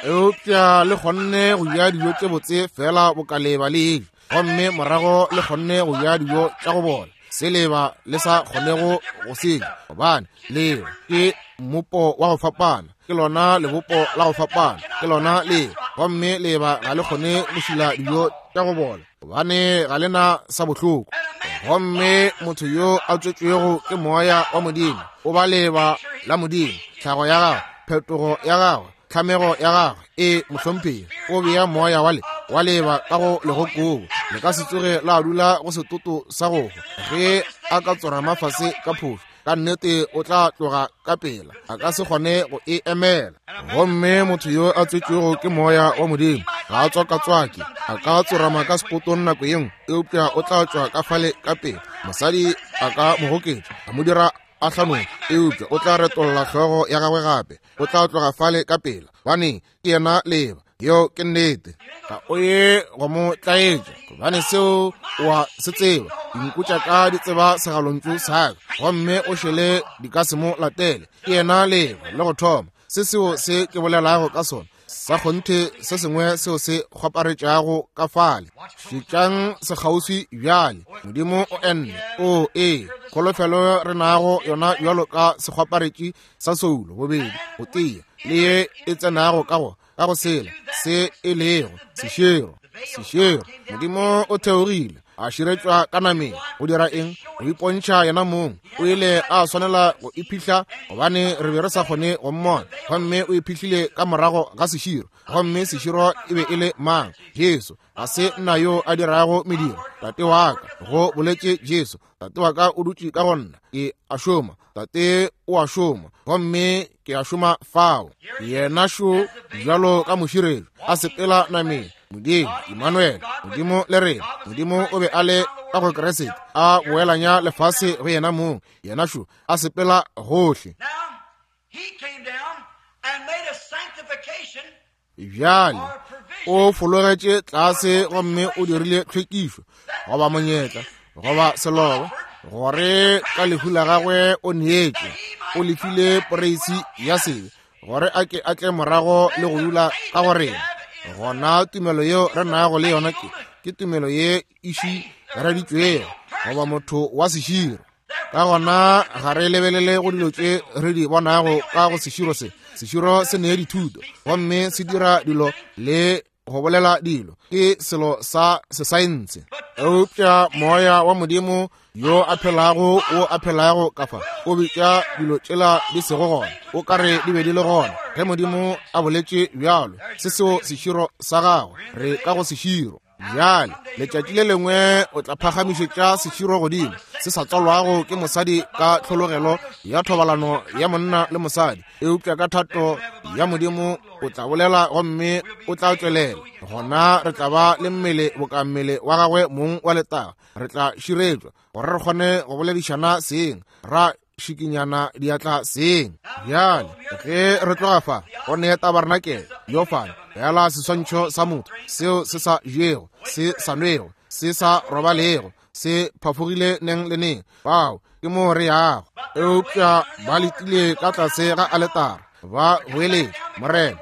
eupša le kgonne go ja dijo tše botse fela bo ka leba le gomme morago le kgonne go ja dijo tša go bola se leba le sa kgonego go senya gobane le ke mmopo wa go fapana ke lona lebopo la go fapana ke lona le gomme leba ga le kgone go šila dijo tša go bola gobane ga lena sa bohloko gomme motho yo a tswetšwego ke moya wa modimo o ba leba la modimo tlhago ya gago phetogo ya gago tlhamego ya gago e mohlomphegi o bea moya wa leba ka go lego kobo le ka se tsoge la dula go setoto sa gogo ge a ka tsora mafase ka phošo ka nnete o tla tloga ka pela a ka se kgone go e emela gomme motho yo a tswetšwego ke moya wa modimo ga a tswaka-tswake a ka tsorama ka sepotong nako yengwe eupša o tla tswa ka fale ka pela mosadi a ka mo goketša a mo dira a hlanong eupša o tla retolola tlhogo ya gagwe gape o tla tloga fale ka pela bane ke yena leba yo ke nnete ka o ye go mo tlaetša gobane seo wa se tseba dinkutša ka di tseba segalontšu saka gomme o šele di ka se mo latele ke yena leba le go thoma se seo se ke bolelago ka sona sa kgonthe se sengwe seo se kgoparetšago ka fale šitšang se kgauswi bjale modimo o enne o kgolofelo re nago yona bjalo ka sekgoparetši sa soulo bobedi o tia le ye e tsenago ka go sela se e lego seširo modimo o theogile a širetšwa ka nameng go dira eng go ipontšha yena mong o ile a swanela go iphitlha gobane re be re sa kgone go mmona gomme o iphitlhile ka morago ga seširo gomme seširo e be e le mang Jesu ga se nna yo a dirago mediro tate wa ka go boletše Jesu tate wa ka o dutše ka gonna ke a šoma tate o a šoma gomme ke a šoma fao yena šo bjalo ka moširedi a sepela nameng modimo Emmanuel modimo le rena modimo o be a le ka go Keresete a boelanya lefase go yena mong yena šo a sepela gohle bjale o fologetše tlase gomme o dirile tlhwekišo goba monyetla goba selobo gore ka lehu la gagwe o neetše o lefile poreisi ya sebe gore a ke a tle morago le go dula ka gorena gona tumelo yeo re nago le yona ke tumelo ye iši raditšwego goba motho wa seširo ka gona ga re lebelele go dilo tše re di bonago ka go seširo se nee dithuto gomme se dira dilo le go bolela dilo ke selo sa sesaense eupša moya wa modimo yo a phelago ka fa o bitša dilo tšela di sego gona o ka re di be di le gona ge modimo a boletše bjalo se seo seširo sa gagwe re ka go seširo bjale letšatši le lengwe o tla phagamišetša seširo godimo se sa tswalwago ke mosadi ka tlhologelo ya thobalano ya monna le mosadi eupša ka thato ya modimo o tla bolela gomme o tla tšwelela gona re tla ba le mmele bokammele wa gagwe mong wa letaga re tla širetšwa gore re kgone go boledišana seng ra šikinyana diatla seng bjale ge re tloga fa go nee tabarenakele yo fane yala seswantšho sa motho seo se sa jego se sa nwego se sa robalego se phafogile neng le neng bao ke mo re yago eupša ba letile ka tlase ga aletara ba boeletše morena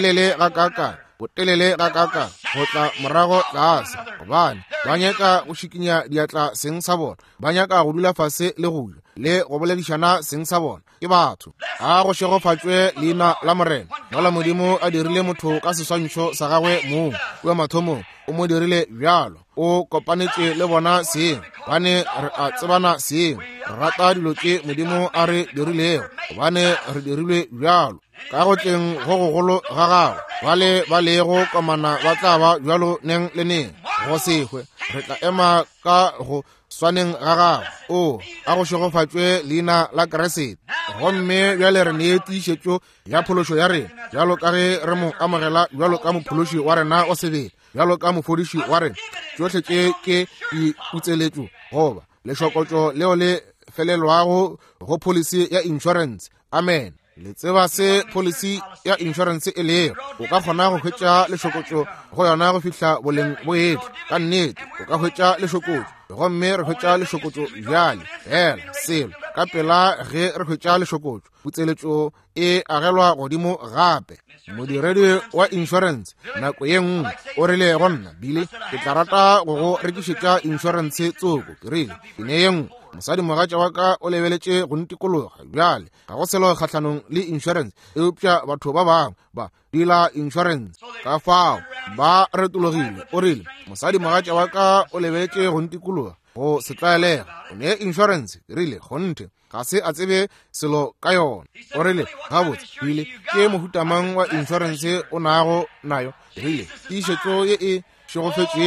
botelele ga kaka go tla morago tlase gobane ba nyaka go šikinya diatla seng sa bona ba nyaka go dula fase le go le go boledišana seng sa bona ke batho a go šegofatšwe leina la morena mola modimo a dirile motho ka seswantšho sa gagwe mong kua mathomong o mo dirile bjalo o kopanetše le bona seng bane re a tsebana seng re rata dilo tše modimo a re dirilego gobane re dirilwe bjalo ka go tleng go gogolo ga gago ba lego komana ba tla ba bjalo neng le neng go sehwe re tla ema ka go swaneng ga gago a go šegofatšwe leina la Keresete gomme bjale re neetišetšo ya phološo ya rena bjalo ka ge re mo amogela bjalo ka mophološi wa rena o sebele bjalo ka mofodiši wa rena tšohle tše ke diutseletšo goba lešokotšo leo le felelwago go polisi ya insurance amen le tseba se polisi ya insurance e leo o ka kgona go hwetša lešokotšo go yona go fihla boleng boetše ka nnete o ka hwetša lešokotšo gomme re hwetša lešokotšo bjale fela selo ka pela ge re hwetša lešokotšo putseletšo e agelwa godimo gape modiredi wa insurance nako ye nngwe o rile go nna bile ke tla rata go go rekišetša insurance tsoko ke rile ene ye nngwe mosadi mogatša wa ka o lebeletše go ntikologa bjale ga go selo kgatlhanong le insurance eupša batho ba bangwe ba dila insurance ka fao ba retologile o rile mosadi mogatša wa ka o lebeletše go ntikologa go se tlaelega o ne insurance ke rile gonthe ga se a tsebe selo ka yona o rile gabotse bile ke mohutamang wa insurance o nago nayo rile tiišetšo ye e šegofetšego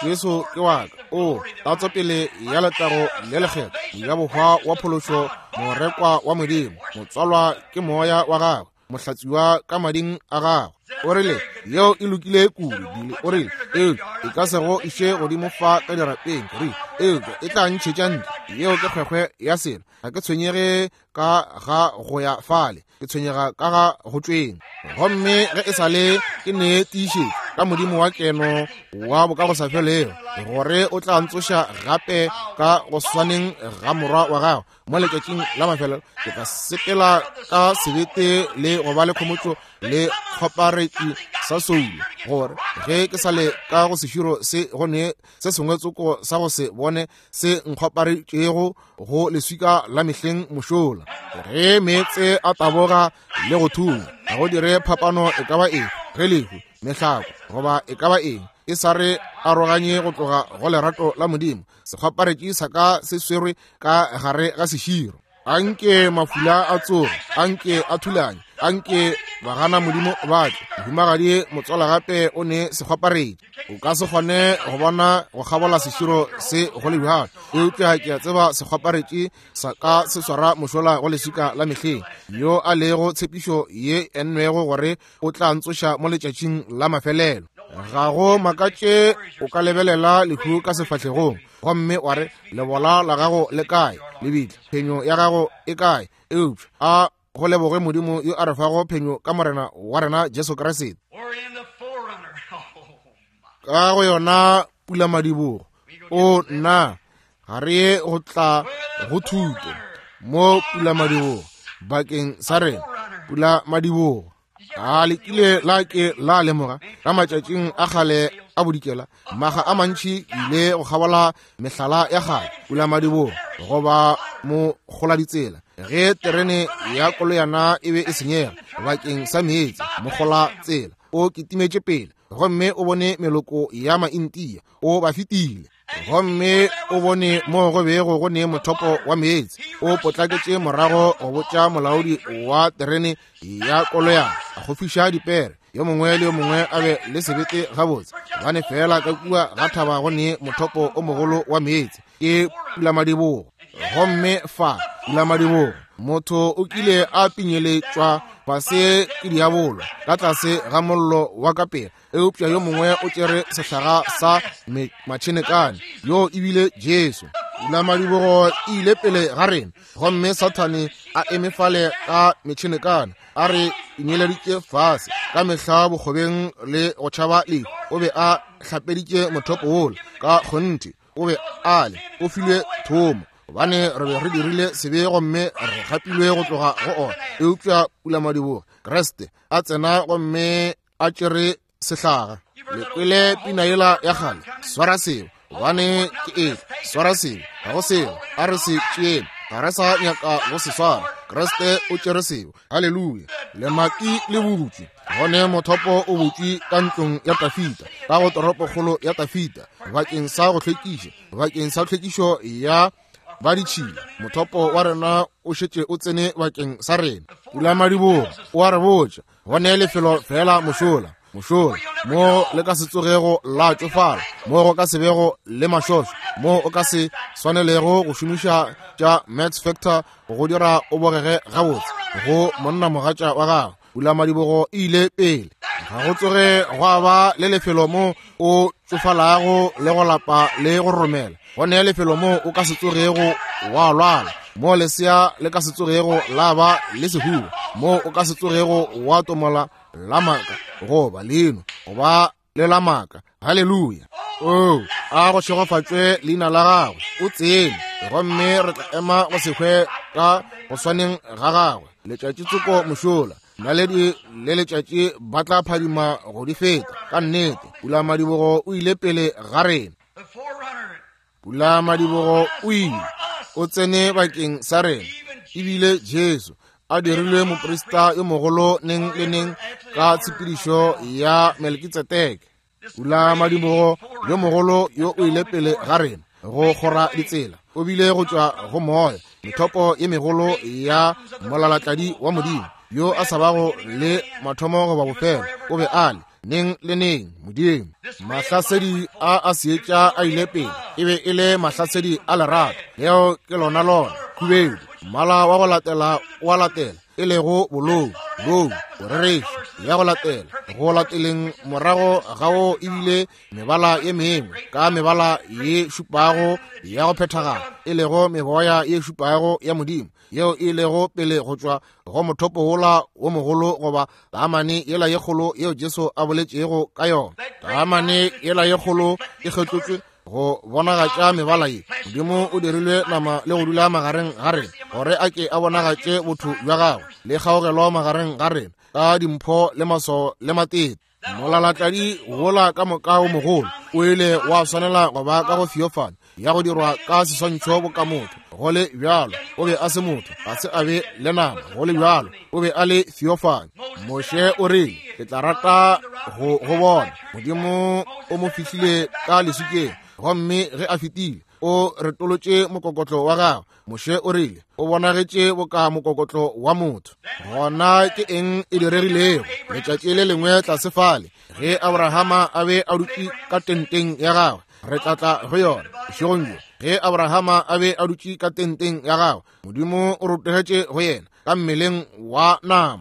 Jesu ke wa ka o tatso pele ya letaro le lekgetho ya bohwa wa phološo morekwa wa Modimo motswalwa ke moya wa gagwe mohlatsiwa ka mading a gagwe o rile yeo e lokile kudu dile o rile e ka sego ishe godimo fa ka dirapeng rile e tla ntšhetša ntle yeo ke kgwekgwe ya selo ga ke tshwenyege ka ga go ya fale ke tshwenyega ka ga go tšweng gomme ge e sa le ke ne tiišetše ka modimo wa keno wa boka go sa felego gore o tla ntsoša gape ka go swaneng ga morwa wa gago mo letšatšing la mafelelo ke tla sepela ka sebete le go ba le kgomotšo le kgopareti sa soule gore ge ke sa le ka go seširo se gone se sengwe tsoko sa go se bone se nkgoparetšego go leswika la mehleng mošola ge meetse a taboga le go thuma ga go dire phapano e ka ba eng ge lehu mehlako goba e ka ba eng e sa re aroganye go tloga go lerato la Modimo sekgoparetši sa ka se swerwe ka gare ga seširo anke mafula a tsoga anke a thulanye anke ba gana Modimo batho mohumagadi motswala gape o ne sekgoparetši o ka se kgone go bona go kgabola seširo se go le bjalo e utlwa ke a tseba sekgoparetši sa ka se swara mošola go leswika la mehleng yo a lego tshepišo ye enwego gore o tla ntsoša mo letšatšing la mafelelo ga go makatše o ka lebelela lehu ka sefatlhegong gomme wa re lebola la gago le kae lebile phenyo ya gago e kae eupša a go leboge Modimo yo a re fago phenyo ka morena wa rena Jesu Kriste ka go yona pula madibogo o nna ga re ye go tla go thuto mo pula madibogo bakeng sa rena pula madibogo a lekile la ke la lemoga ka matšatšing a kgale a bodikela maga a mantši ile go kgabola mehlala ya gale pula madibogo goba mo gola ditsela ge terene ya koloyana e be e senyega bakeng sa meetse mo gola tsela o ketimetše pele gomme o bone meloko ya maintia o ba fetile gomme o bone mo go bego go ne mothopo wa meetse o potlaketše morago go botša molaodi wa terene ya koloyana a go fiša dipere yo mongwe le yo mongwe a be le sebete gabotse bane fela ka kua ga thaba go ne mothopo o mogolo wa meetse ke pula madibogo gomme fa pula madibogo motho o kile a pinyeletšwa fase ke diabolo ka tlase ga mollo wa kapela eupša yo mongwe o tšere sehlaga sa matšhenekane yo ebile Jesu pula madibogo e ile pele ga rena gomme Sathane a emefale ka metšhenekane a re inyeleditše fase ka mehla bokgobeng le go tšhaba lehu o be a hlapeditše mothopo wole ka kgonthi o be a le o filwe thomo bane re be re dirile sebe gomme re gapilwe go tloga go ona eupša pula madibogo Kriste a tsena gomme a tšere sehlaga lekwele pina yela ya gale swara seo bane ke e swara seo ga go seo a re se tšeeng ga re sa nyaka go se swara Kriste o tšere seo halleluja lemaki le bobutši gone mothopo o butši ka ntlong ya Tafita ka go toropokgolo ya Tafita bakeng sa go hlwekiša bakeng sa hlwekišo ya ba ditšhila mothopo wa rena o šetše o tsene bakeng sa rena pula madibogo o a re botša gone lefelo fela mošola mo le ka se tsogego la tšofala mo go ka se bego le mašošo mo o ka se swanelego go šomiša tša Max Factor go dira o bogege gabotse go monna mogatša wa gago pula madibogo e ile pele ga go tsoge go a ba le lefelo mo o tšofalago le go lapa le go romela gone lefelo mo o ka se tsogego wa lwala mo lesea le ka se tsogego la ba le sehuba mo o ka se tsogego wa tomola la maka goba leno goba le la maka halleluja a go šegofatšwe leina la gagwe o tsene gomme re tla ema go sekgwe ka go swaneng ga gagwe letšatši tsoko mošola naledi le letšatši ba tla phadima go di feta ka nnete pula madibogo o ile pele ga rena pula madibogo o ile o tsene bakeng sa rena ebile Jesu a dirilwe moprista yo mogolo neng le neng ka tshepedišo ya Melkitsedeke pula madibogo yo mogolo yo o ile pele ga rena go gora ditsela o bile go tšwa go moya methopo ye megolo ya molalatladi wa Modimo yo a sa bago le mathomo goba bofelo o be ale neng le neng Modimo. Mahlasedi a sietša a ile pele e be e le mahlasedi a lerato leo ke lona khubedu mmala wa go latela e lego bolou borerešo ya go latela go lateleng morago ga o ebile mebala ye mengwe ka mebala ye šupago ya go phethagala e lego meboya ye šupago ya Modimo yeo e lego pele go tšwa go mothopo wola wo mogolo goba taamane yela ye kgolo yeo Jesu a boletšego ka yona. Taamane yela ye kgolo e kgetlotswe go bonagatša mebala ye. Modimo o dirilwe nama le go dula magareng ga rena gore a ke a bonagatše botho bja gagwe le kgaogelo magareng ga rena ka dimpho le maso le matete. Molalatladi wola ka moka o mogolo o ile wa swanela go ba ka go fiofana ya go dirwa ka seswantšho bo ka motho go le bjalo o be a se motho a se a be le nama go le bjalo o be a le fiofane. Moshe o rile ke tla rata go bona Modimo o mo fihlile ka lesukeng gomme ge a fetile o retolotše mokokotlo wa gagwe. Moshe o rile o bonagetše boka mokokotlo wa motho. Gona ke eng e diregilego letšatši le lengwe tlasefale ge Abrahama a be a dutše ka tenteng ya gagwe re tlatla go yona bošegong jo. Ge Abrahama a be a dutše ka tenteng ya gagwe Modimo o rotegetše go yena ka mmeleng wa nama.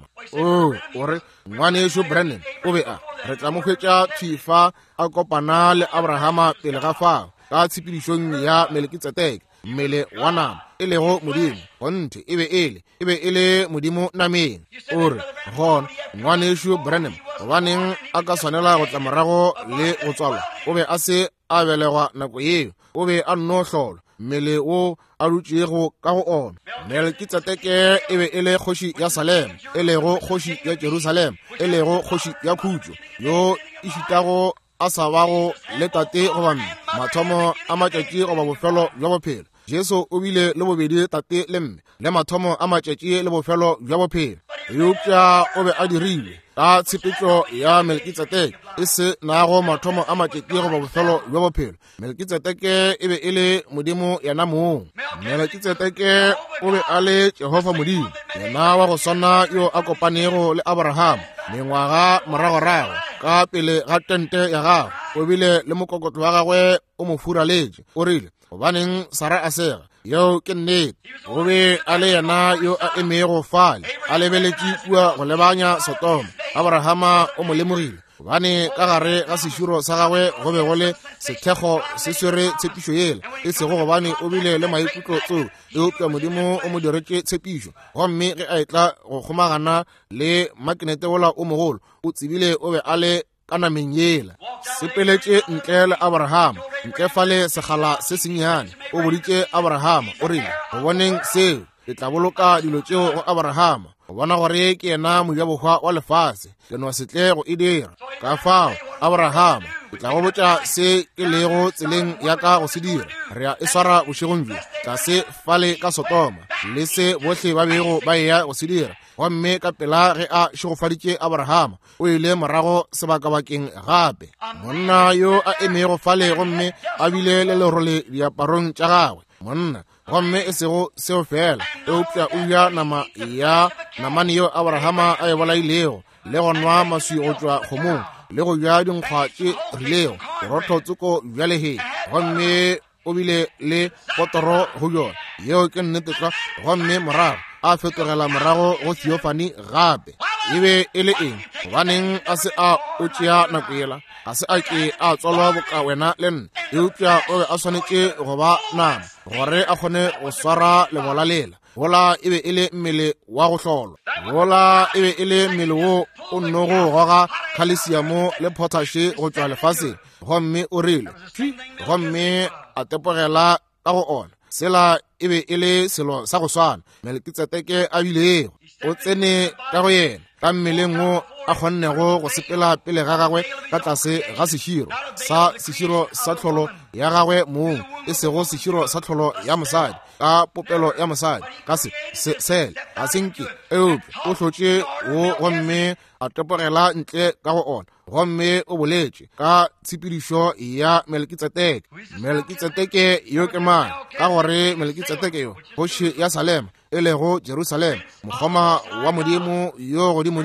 O re ngwanešo Brennan o be re tla mo hwetša thifa a kopana le Abrahama pele ga fao ka tshepedišong ya Melkizedeke mmele wa nama e lego Modimo gonthe e be e le Modimo nameng. O re gona ngwanešo Brennan gobaneng a ka swanela go tla morago le go tswalwa o be a se a belegwa nako yeo o be a nno hlolwa mmele wo a dutšego ka go ona. Melkizedeke e be e le kgoši ya Salem e lego kgoši ya Jerusalem e lego kgoši ya khutšo yo e šitago a sa bago le tate goba mme mathomo a matšatši goba bofelo bja bophelo. Jesu o bile le bobedi tate le mme le mathomo a matšatši le bofelo bja bophelo. Eupša o be a dirilwe ka tshepetšo ya Melkizedeke e se nago mathomo a matšatši goba bofelo bja bophelo. Melkizedeke e be e le Modimo yena mong. Melkizedeke o be a le Jehova Modimo yena wa go swana yo a kopanego le Abraham mengwaga moragorago ka pele ga tente ya gagwe. O bile le mokokotlo wa gagwe o mo furaletše o rile gobaneng Sara a sega yeo ke nnete. O be a le yena yo a emego fale a lebeletše kua go lebanya Sotoma. Abrahama o mo lemogile gobane ka gare ga seširo sa gagwe go be go le sethekgo se swere tshepišo yela e sego gobane o bile le maikutlo tseo eupša Modimo o mo diretše tshepišo gomme ge a etla go kgomagana le makenete wola o mogolo o tsebile o be a le ka nameng yela. Sepeletše ntle le Abrahama ntle fale segala se sennyane o boditše Abrahama o rile go boneng seo e tla boloka dilo tšeo go Abrahama go bona gore ke yena mojabokgwa wa lefase ke no se tle go e dira. Ka fao Abrahama e tla go botša se ke lego tseleng ya ka go se dira re a e swara bošegong bjo tla se fale ka Sotoma le se bohle ba bego ba eya go se dira. Gomme ka pela ge a šegofaditše Abrahama o ile morago sebakabakeng gape. Monna yo a emego fale gomme a bile le lerole diaparong tša gagwe monna gomme e sego seo fela eupša o ja nama ya namane yo Abrahama a e bolailego le go nwa maswi go tšwa kgomong le go ja dinkgwa tše rilego borothotsoko bja lehe gomme o bile le potoro go yona yeo ke nnete tla gomme morago a fetogela morago go Theophany gape. E be e le eng gobaneng a se a o tšea nako yela a se a ke a tswalwa boka wena le nna eupša o be a swanetše go ba nama gore a kgone go swara lebola lela. Wola e be e le mmele wa go hlolwa. Wola e be e le mmele wo o nno go goga calcium le potashe go tšwa lefaseng gomme o rile gomme a tepogela ka go ona. Sela e be e le selo sa go swana Melkizedeke a bilego o tsene ka go yena ka mmeleng wo a kgonnego go sepela pele ga gagwe ka tlase ga seširo sa tlholo ya gagwe mong e sego seširo sa tlholo ya mosadi ka popelo ya mosadi ka sele a senke eupša o hlotše wo gomme a tepogela ntle ka go ona gomme o boletše ka tshepedišo ya Melkizedeke. Melkizedeke yo ke mang ka gore Melkizedeke yo kgoši ya Salema e lego Jerusalem mokgoma wa Modimo yo godimodimo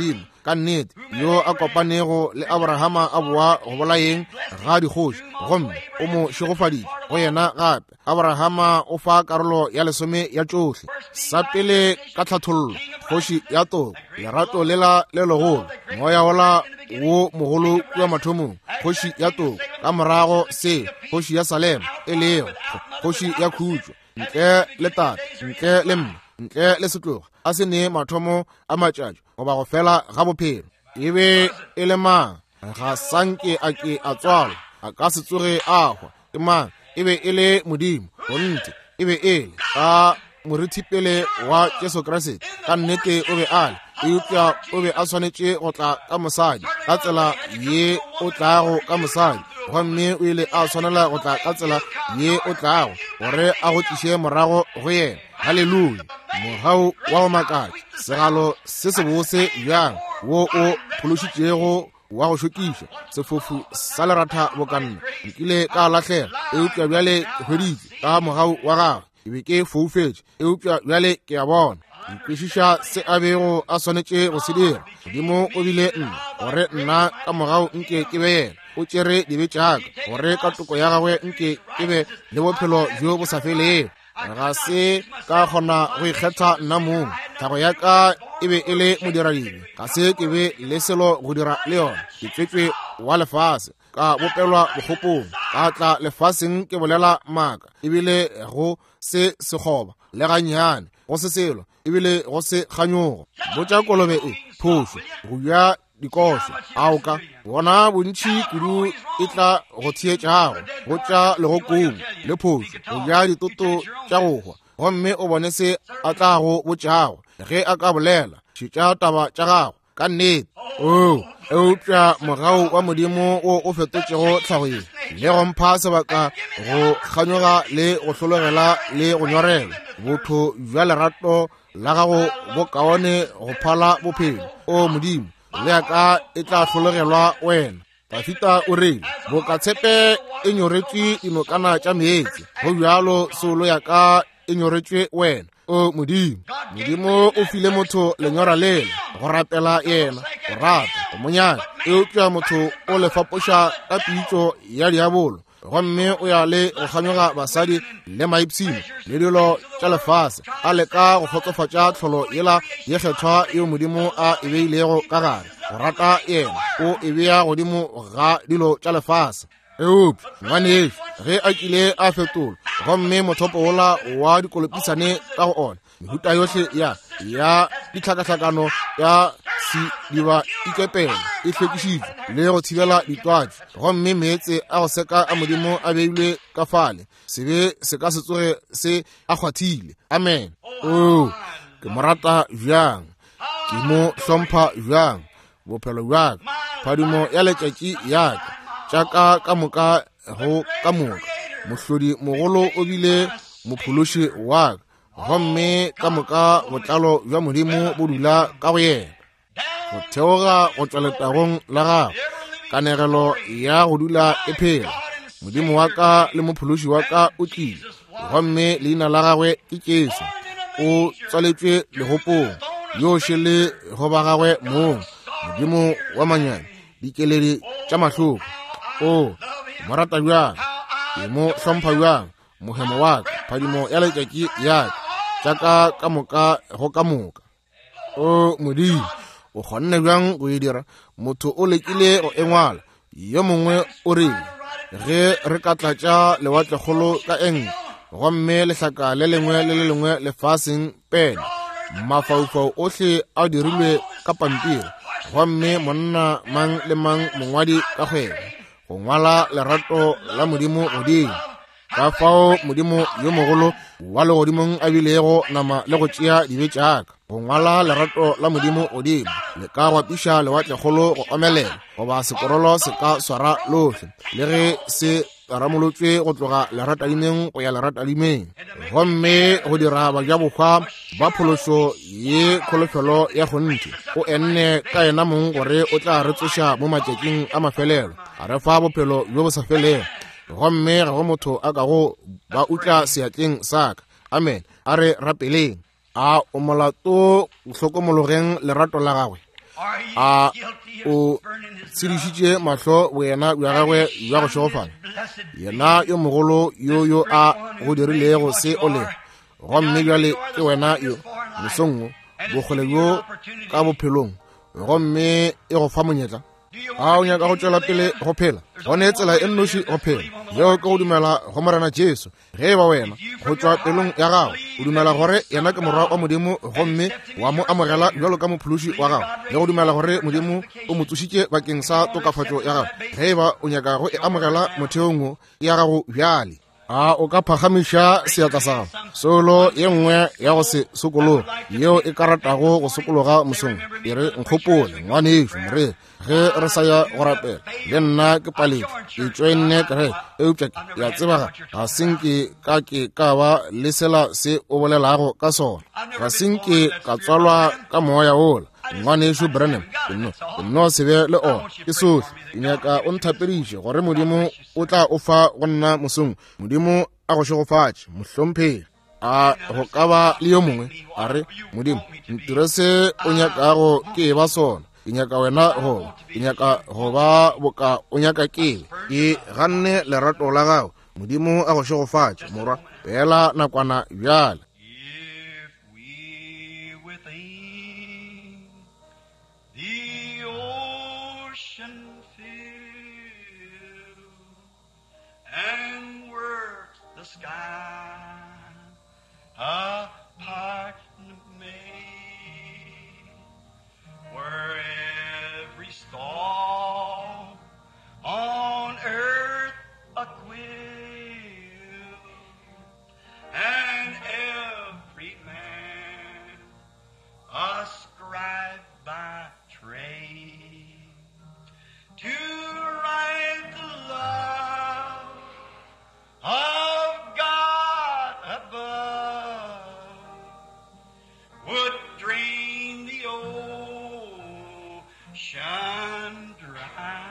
ka nnete yo a kopanego le Abrahama a boa go bolaeng ga dikgoši gomme o mo šegofaditše go yena gape. Abrahama o fa karolo ya 10 ya tšohle. Sa pele ka tlhathollo, kgoši ya Togo, lerato lela le legolo, moya wola wo mogolo kua mathomong, kgoši ya Togo, ka morago se kgoši ya Salema e lego kgoši ya khutšo, ntle le tate, ntle le mme, ntle le setlogo, a se ne mathomo a matšatši goba go fela ga bophelo. E be e le mang ga sanke a ke a tswala a ka se tsoge a hwa ke mang? E be e le Modimo. Gonte e be e le ka morithipele wa Jesu Kriste. Ka nnete o be a le eupša o be a swanetše go tla ka mosadi ka tsela ye o tlago ka mosadi, gomme o ile a swanela go tla ka tsela ye o tlago gore a go tliše morago go yena. Halleluja. Mogau wa go makatša, segalo se se bose bjang wo o phološitšego wa go šokiša, sefofu sa lerata bokanna nkile ka lahlega, eupša bjale ke hweditše ka mogau wa gagwe, ke be ke foufetše, eupša bjale ke a bona. Nkwešiša se a bego a swanetše go se dira. Modimo o bile nna gore nna ka mogau nke ke be yena, o tšere dibe tšaka gore ka toko ya gagwe nke ke be le bophelo bjo bo sa felego. Ga se ka kgona go ikgetha nna mong, tlhago ya ka e be e le modiradimo, ga se ke be le selo go dira le yona. Ke tswetswe wa lefase, ka bopelwa bokgopong, ka tla lefaseng ke bolela maaka, ebile go se sekgoba le gannyane, go se selo ebile go se kganyogo. Botša kolobe e phošo go ya dikošo aoka bona bontši kudu e tla go thietšago go tša legokong le phošo go ja ditoto tša go hwa, gomme o bone se a tla go botšago ge a ka bolela šitša taba tša gago ka nnete. Eupša mogau wa Modimo o fetotšego tlhagoeng le go mpha sebaka go kganyoga le go hlologela le go nyorela botho bja lerato la gago bo kaone go phala bophelo. O Modimo, le yaka e tla hlologelwa wena. Dafita o rile bokatshepe e nyoretšwe dinokana tša meetse, go bjalo solo yaka e nyoretšwe wena. O Modimo, Modimo o file motho lenyora lela go rapela yena, go rata, go monyaka. Eupša motho o le fapoša ka pitšo ya diabolo, gomme o ya le go kganyoga basadi le maipshino le dilo tša lefase, a leka go kgotsofatša tlholo yela ye kgethwa yeo Modimo a e beilego ka gare. Go rata yena o e bea godimo ga dilo tša lefase. Eupša ngwaneešo ge a kile a fetola, gomme mothopo wola wa dikolopisane ka go ona, mehuta yohle ya dihlakahlakano ya sediba ikepela e hlwekišitšwe le go thibela ditwatši, gomme meetse a go seka a Modimo a beilwe ka fale, se be se ka se tsoge se a kgwathile. Amen. Ke mo rata bjang, ke mo hlompha bjang, bophelo bjaka, phadimo ya letšatši yaka, tšaka ka moka go ka moka. Mohlodi mogolo o bile mophološi waka, gomme ka moka botlalo bja Modimo bo dula ka go yena. Go theoga go tšwa letagong la gago, kanegelo ya go dula e phela. Modimo wa ka le mophološi wa ka o tlile, gomme leina la gagwe ke Jesu. O tswaletšwe legopong yoše le go ba gagwe mong, Modimo wa manyane, dikeledi tša mahloko. Mo rata bjang, ke mo hlompha bjang, mohemo wa ka, phadimo ya letšatši yaka, tšaka ka moka go ka moka. Modimo, o kgonne bjang go e dira, motho o lekile go engwala, yo mongwe o rile ge re ka tlatša lewatlekgolo ka eng, gomme lehlaka le lengwe lefaseng pene, mafaufau ohle a dirilwe ka pampiri, gomme monna mang le mang mongwadi ka kgwebo, go ngwala lerato la Modimo godimo. Ka fao Modimo yo mogolo wa legodimong a bilego nama le go tšea dibe tšaka, go ngwala lerato la Modimo godimo le ka gwapiša lewatlekgolo go omelela, goba sekorolo se ka swara lohle, le ge se ramolotswe go tloga leratadimeng go ya leratadimeng, gomme go dira bajabokgwa ba phološo ye kholofelo ya kgonthe. O enne ka yena mong gore o tla re tsoša mo matšatšing a mafelelo, a re fa bophelo bjo bo sa felego, gomme ga go motho a ka go ba utla seatleng saka. Amen. A re rapeleng. A o molato hlokomologeng lerato la gagwe, a o tsirišitše mahlo wena bja gagwe bja go šogofala yena yo mogolo yo a go dirilego se o le gomme bjale ke wena yo mesongwo bogole bjo ka bophelong gomme e go fa monyetla a o nyaka go tšwela pele go phela gone tsela e nnoši go phela yeo ke go dumela go morena Jesu ge e ba wena go tšwa pelong ya gago o dumela gore yena ke morwa wa modimo gomme wa mo amogela bjalo ka mophološi wa gago le go dumela gore modimo o mo tsošitše bakeng sa tokafatšo ya gago ge e ba o nyaka go e amogela motheong ya gago bjale a o ka phagamiša seatla sa gago solo ye nngwe ya go se sokologa yeo e ka ratago go sokologa mosong e re nkgopole ngwanešo more ge re sa ya go rapela le nna ke paletšo e tšwenne kere eupša ya tsebaga ga senke ka ba le sela se o bolelago ka sona ga senke ka tswalwa ka moya ola ngwanešo Branham ke no se be le ona ke sohle ke nyaka o nthapediše gore modimo o tla o fa go nna mosong modimo a go šegofatše mohlomphegi a go ka ba le yo mongwe a re modimo ntire se o nyakago ke ba sona ke nyaka wena goba ke nyaka go ba boka o nyaka ke ganne lerato la gago modimo a go šegofatše morwa pela nakwana bjale apart from me, where every storm on earth a quill, and every man a scribe by trade, to write the love of God above would drain the ocean dry,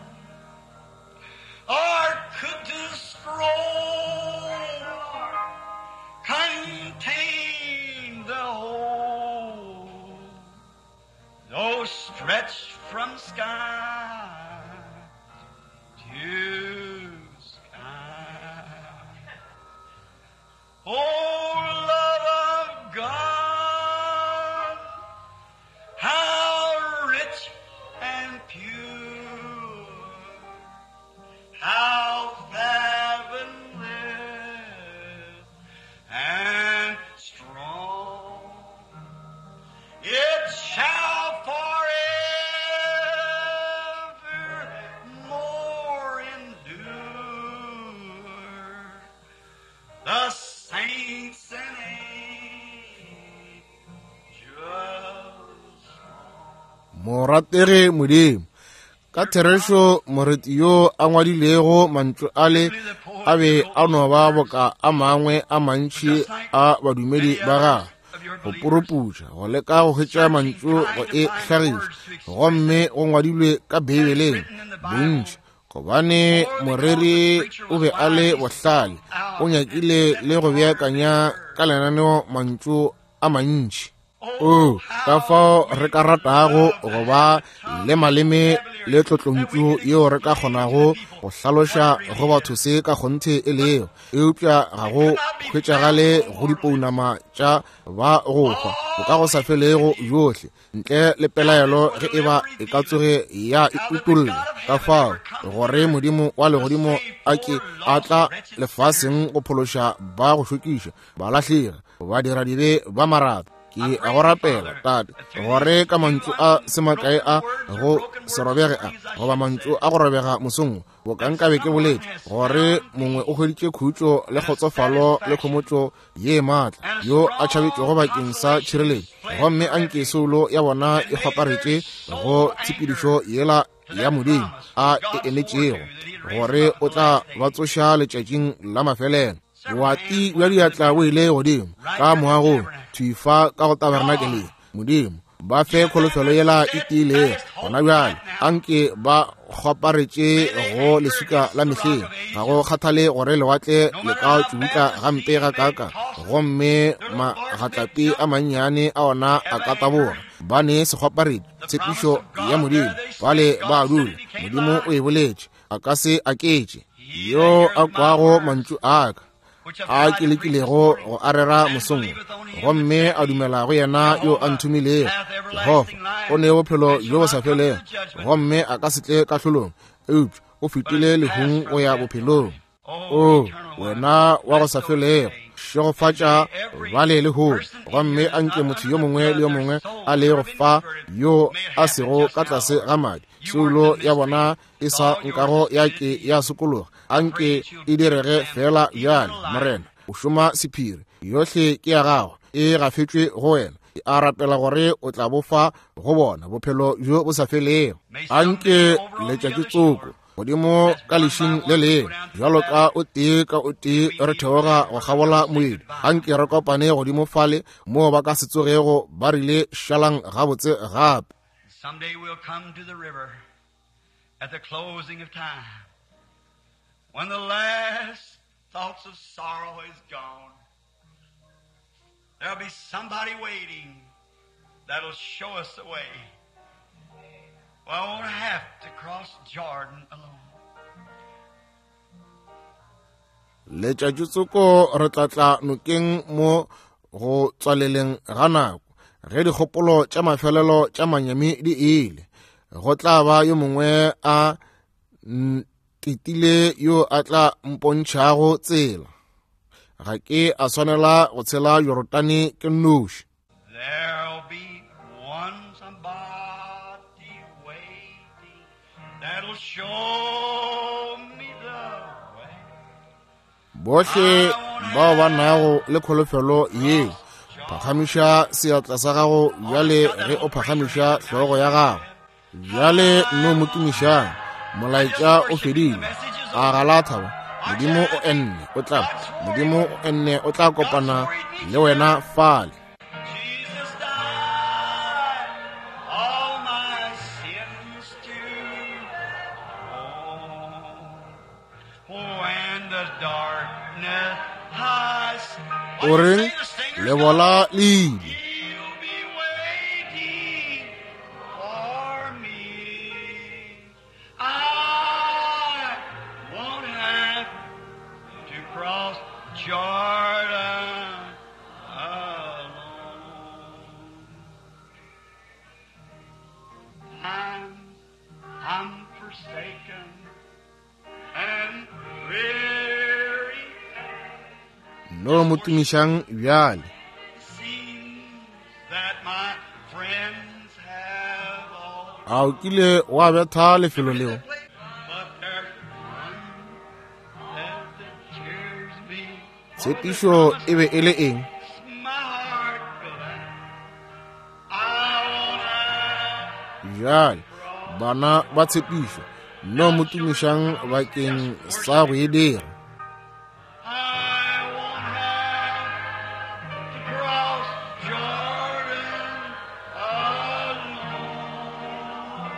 or could the scroll contain the whole, though stretched from sky to sky? Oh, love of God, how rich and pure, how heavenly and strong, it shall forevermore endure. The saints and angels. moratege modimo ka therešo moreti yo a ngwadilego mantšu ale a be a no ba boka a mangwe a mantši a badumedi ba gago go poroputša go leka go hwetša mantšu go e hlagiša gomme go ngwadilwe ka Bibeleng bontši gobane moreri o be a le bohlale o nyakile le go beakanya ka lenaneo mantšu a mantši ka fao re ka ratago go ba le maleme le tlotlontšu yeo re ka kgonago go hlaloša go batho se ka kgonthe e leo eupša ga go hwetšagale go dipounama tša ba go hwa go ka go sa felego yohle ntle le pelaelo ge e ba e ka tsoge ya utolla ka fao gore modimo wa legodimo a ke a tla lefaseng go phološa ba go hlokiša ba lahlega ba dira dibe ba marato ke a go rapela tate gore ka mantšu a semakae a go serobege a goba mantšu a go robega mosong bo ka nkabe ke boletse gore mongwe o hweditše khutšo le kgotsofalo le khomotšo ye maatla yo a tšhabetšego bakeng sa tšhireletšo gomme a nke solo ya bona e kgoparetše go tshepedišo yela ya modimo a e enetšego gore o tla ba tsoša letšatšing la mafelelo boati bja diatla bo ile godimo ka moago thuifa ka go tabernakeleng modimo ba fe kholofelo yela e tiile gona bjale anke ba kgoparetše go lesuka la mehleng ga go kgathale gore lewatle le ka tšubutla gampe ga kaka gomme magatlapi a mannyane a ona a ka taboga ba ne segwaparedi tshepišo ya modimo bale ba dula modimo o e boletše a ka se aketše yo a kwago mantšu aka a kelekilego go arera mosong gomme a dumela go yena yo a nthumilego Jehova o ne bophelo jo bo sa felego gomme a ka se tle kahlolong eupša o fetile lehung go ya bophelong o wena wa go sa felego šegofatša bale le hole gomme a nke motho yo mongwe le yo mongwe a le go fa yo a sego ka tlase ga madi seulo ya bona e sa nkago yake ya sokologa a nke e direge fela bjale morena o šoma sephiri yohle ke ya gago e gafetšwe go wena a rapela gore o tla bofa go bona bophelo jo bo sa felego a nke letšatši tsoko godimo ka lešing le le jalo ka o tee re theoga go gabola moedi a nke re kopane godimo fale moo ba ka se tsogego ba rile šalang gabotse gape. Someday we'll come to the river at the closing of time, when the last thoughts of sorrow is gone. There'll be somebody waiting that'll show us the way. Well, I won't have to cross Jordan alone. Letšatši tsoko re tlatla nokeng mo go tswaleleng ga nako ge dikgopolo tša mafelelo tša manyami di ile go tla ba yo mongwe a titile yo a tla mpontšhago tsela ga ke a swanela go tshela Yorotane ke noši. There'll be one somebody waiting that'll show me the way. Bohle bao ba nago le kholofelo ye phagamiša seatla sa gago bjale ge o phagamiša hlogo ya gago bjale no motumišang molaetša o fedile a galatha modimo o enne o tla kopana le wena fale. Jesus died all my sins to own. When the darkness has O reng lebola le ile He'll be waiting for me. I won't have to cross Jordan alone. I'm forsaken and weary. no motumišang bjale Seems that my friends have all, a o kile wa betha lefelo leo but there's one that cheers me. tshepišo e be e le eng My heart glad. I won't bjale bana ba tshepišo no motumišang bakeng sa go e dira have to cross Jordan alone.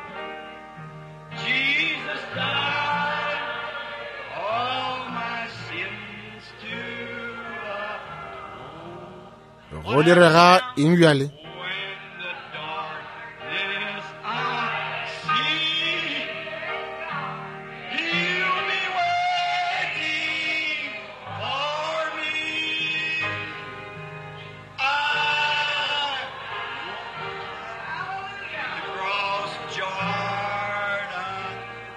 Jesus died all my sins to atone. go direga eng bjale When the darkness I see, He'll be waiting for me. I cross Jordan.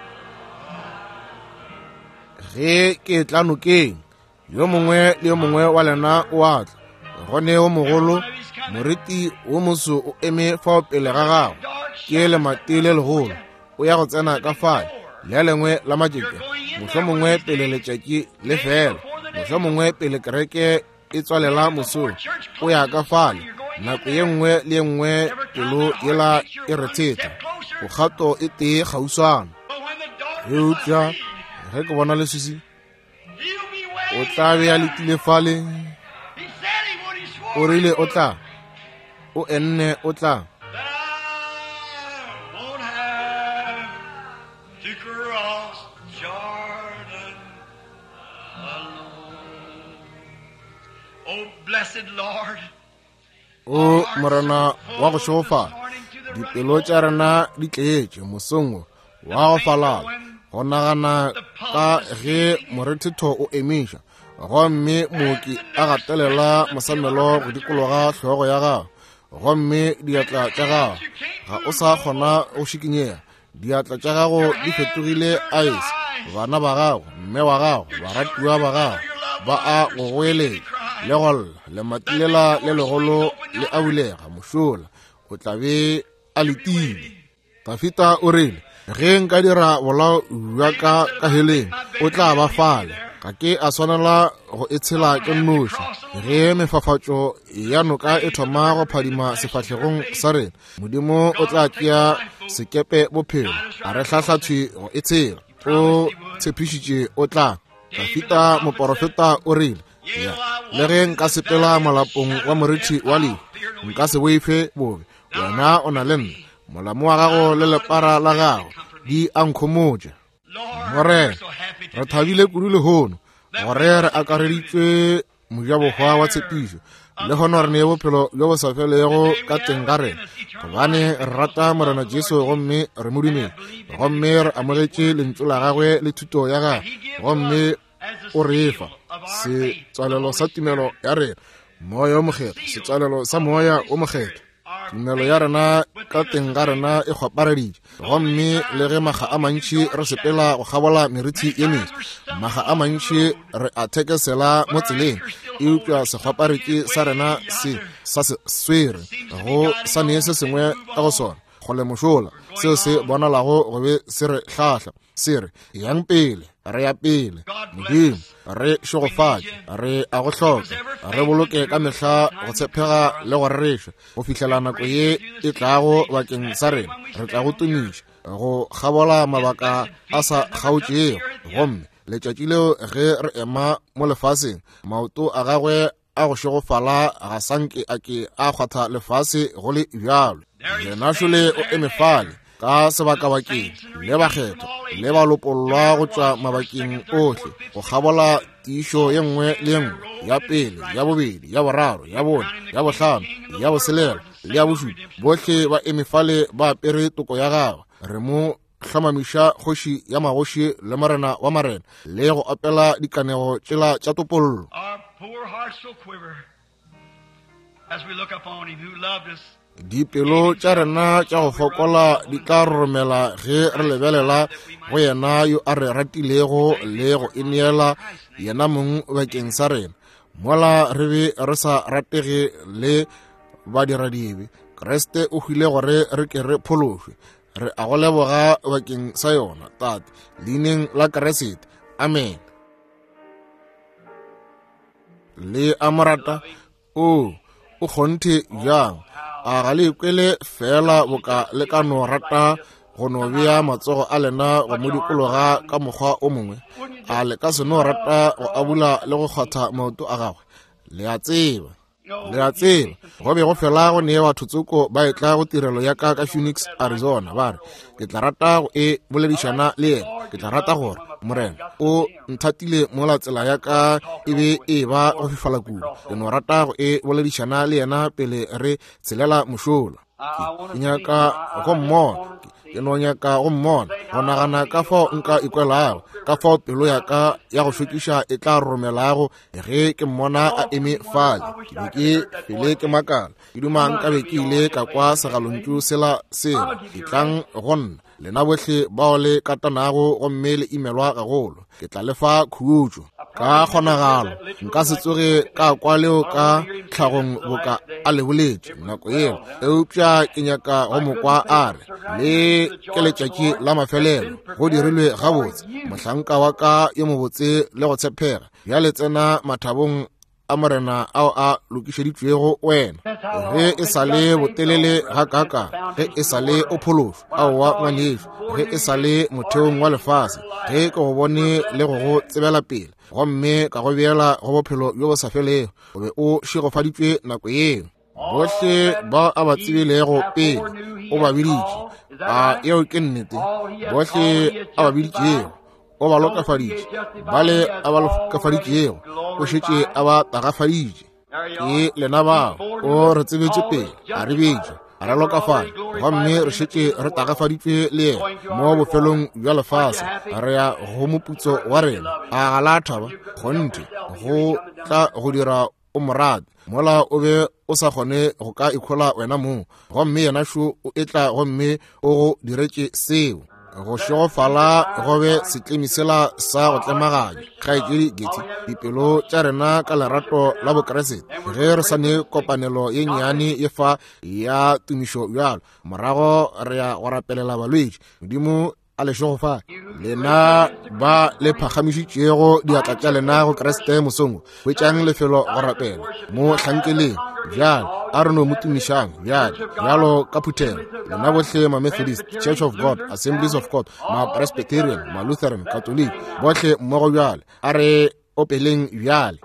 ge ke tla nokeng yo mongwe le yo mongwe wa lena o atla gone o mogolo moriti o moso o eme fao pele ga gago ke lematele legolo o ya go tsena ka fale le a lengwe la majeke mohlwa mongwe pele letšatši le fela mohlwa mongwe pele kereke e tswalela mosong o ya ka fale nako ye nngwe le ye nngwe pelo yela e re thetha bokgato e tee kgauswana But when the eupša darkness ge ke bona leswiswi He'll be o waiting. tla be a letile fale He said He would. He swore o rile He o would. tla o enne o tla That I won't have to cross Jordan alone. Oh, blessed Lord, o morena wa go šogofala dipelo tša rena di tletše mosong wa go falala go nagana ka ge morethetho o emiša gomme mooki a gatelela mosamelo go dikologa hlogo ya gago gomme diatla tša gago ga o sa kgona go šikinyega diatla tša gago di fetogile ice bana ba gago mme wa gago baratiwa ba gago ba a go goeletša le golla le matilela le legolo le a bulega mošola o tla be a letile Tafita o rile ge nka dira bolao bja ka heleng o tla ba fale ga ke a swanela go etshela ke nnoši ge mefafatšo ya noka e thoma go phadima sefatlhegong sa rena modimo o tla tšea sekepe bophelo a re hlahlathwi go etshela o tshepišitše o tla Tafita moporofeta o rile le ge nka sepela molapong wa moriti wa lehu nka se boife bobe wena o na le nna molamo wa gago le lepara la gago di ankgomotša morena re thabile kudu lehono gore re akareditšwe mojabokgwa wa tshepišo le gona re ne bophelo jo bo sa felego ka teng ga rena gobane re rata morena Jesu gomme re modumedi gomme re amogetše lentšu la gagwe le thuto ya gagwe gomme o re fa setswalelo sa tumelo ya rena moya o mokgetho setswalelo sa moya o mokgetho tumelo ya rena ka teng ga rena e kgwapareditše gomme le ge maga a mantši re sepela go gabola meriti ye mešwa maga a mantši re a thekesela mo tseleng e upša sekgwaparetše sa rena sa se swere go sa nee se sengwe ka go sona go le mošola seo se bonalago go be se re hlahla se re yang pele re ya pele modimo re šogofatše re a go hloka re boloke ka mehla go tshepega le go rerešwa go fihlela nako ye e tlago bakeng sa rena re tla go tumiša go gabola mabaka a sa kgaotšego gomme letšatši leo ge re ema mo lefaseng maoto a gagwe a go šogofala ga sanke a ke a kgwatha lefase go le bjalo lenašole o emefale ka sebakabakeng le bakgetho le balopolwa go tšwa mabakeng ohle go gabola tiišo ye nngwe le ye nngwe ya pele ya bobedi ya boraro ya bone ya bohlano ya boselela le ya bošupa bohle ba emefale ba apere toko ya gagwe re mo hlomamiša kgoši ya magoši le morena wa marena le go apela dikanego tšela tša topollo dipelo tša rena tša go fokola di tla romela ge re lebelela go yena yo a re ratilego le go ineela yena mong bakeng sa rena mola re be re sa ratege le badiradibe Kriste o hwile gore re ke re phološwe re a go leboga bakeng sa yona tate leineng la Keresete amen le amorata o kgonthe jang a ga le kwele fela boka le ka no rata go no bea matsogo a lena go mo dikologa ka mokgwa o mongwe a le ka se no rata go abula le go kgwatha maoto a gagwe le a tseba go be go fela go nee batho tsoko ba e tla go tirelo ya ka Phoenix Arizona ba re ke tla rata go e boledišana le yena ke tla rata gore morena o nthatile mola tsela ya ka e be e ba go fifala kudu ke no rata go e boledišana le yena pele re tshelela mošola ke nyaka go mmona go nagana ka fao nka ikwelago ka fao pelo ya ka ya go šokiša e tla romelago ge ke mmona a eme fale ke be ke fele ke makala ke duma nka be ke ile ka kwa segalontšu sela seo ke tlang go nna lena bohle bao le katanago gomme le imelwa gagolo ke tla lefa khutšo ka kgonagalo nka se tsoge ka kwa leo ka tlhagong boka a le boletše nako eo eupša ke nyaka go mokwa a re le ke letšatši la mafelelo go dirilwe gabotse mohlanka wa ka yo mobotse le go tshepega ya le tsena mathabong a morena ao a lokišeditšwego wena ge e sa le botelele ga kaka ge e sa le o phološo ao wa ngwanešo ge e sa le motheong wa lefase ge ke go bone le go go tsebela pele gomme ka go beela go bophelo jo bo sa felego o be o šegofaditšwe nako eo bohle ba a ba tsebilego pele o ba biditše a eo ke nnete bohle a ba biditšego o ba lokafaditše bale a ba lokafaditšego o šetše a ba tagafaditše ke lena ba o re tsebetse pele a re beje a re lokafala gomme re šetse re tagafaditswe le ena mo bofelong bja lefase re ya go moputso wa rena a galatha ba gonte go tla go dira o morate mola o be o sa kgone go ka ikgola wena moo gomme yena šo o etla gomme o go diretse seo go šogofala gobe setlemisela sa go tlemaganya kgaetšedi getsi dipelo tša rena ka lerato la bokeresete ge re sane kopanelo ye nnyane e fa ya tumišo bjalo morago re ya go rapelela balwetši modimo a lešogofala lena ba le phagamišitšego diatla tša lena go keresete mosongo hwetšang lefelo go rapela mo tlhankeleng bjalo a re no mo tumišang bjalo ka phuthego lena bohle ma-Methodist, Church of God, Assemblies of God, ma-Presbyterian, ma-Lutheran, Catholic bohle mmogo bjale a re opeleng bjale.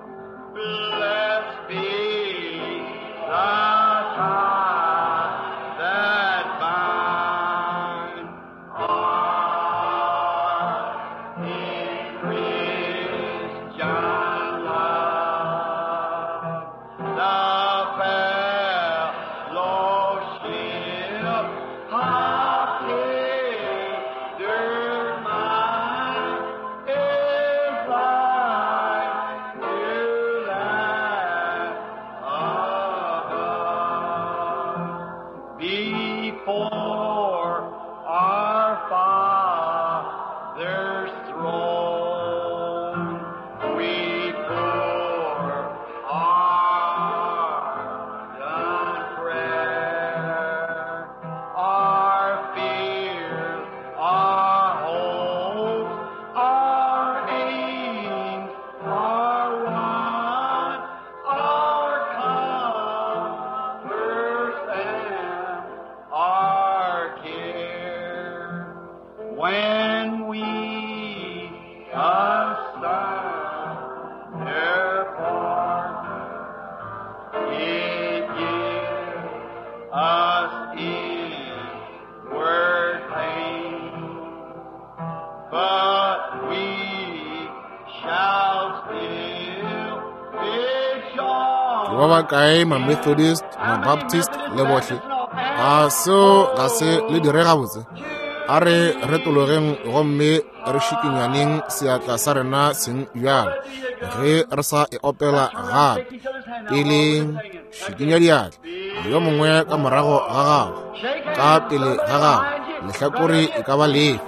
Ba ba kae ma-Methodist, ma-Baptist le bohle a seo ga se le direga botse a re retologeng gomme re šikinyaneng seatla sa rena seng bjalo ge re sa e opela gape pele šikinya diatla yo mongwe ka morago ga gago ka pele ga gago lehlakore e ka ba lefa.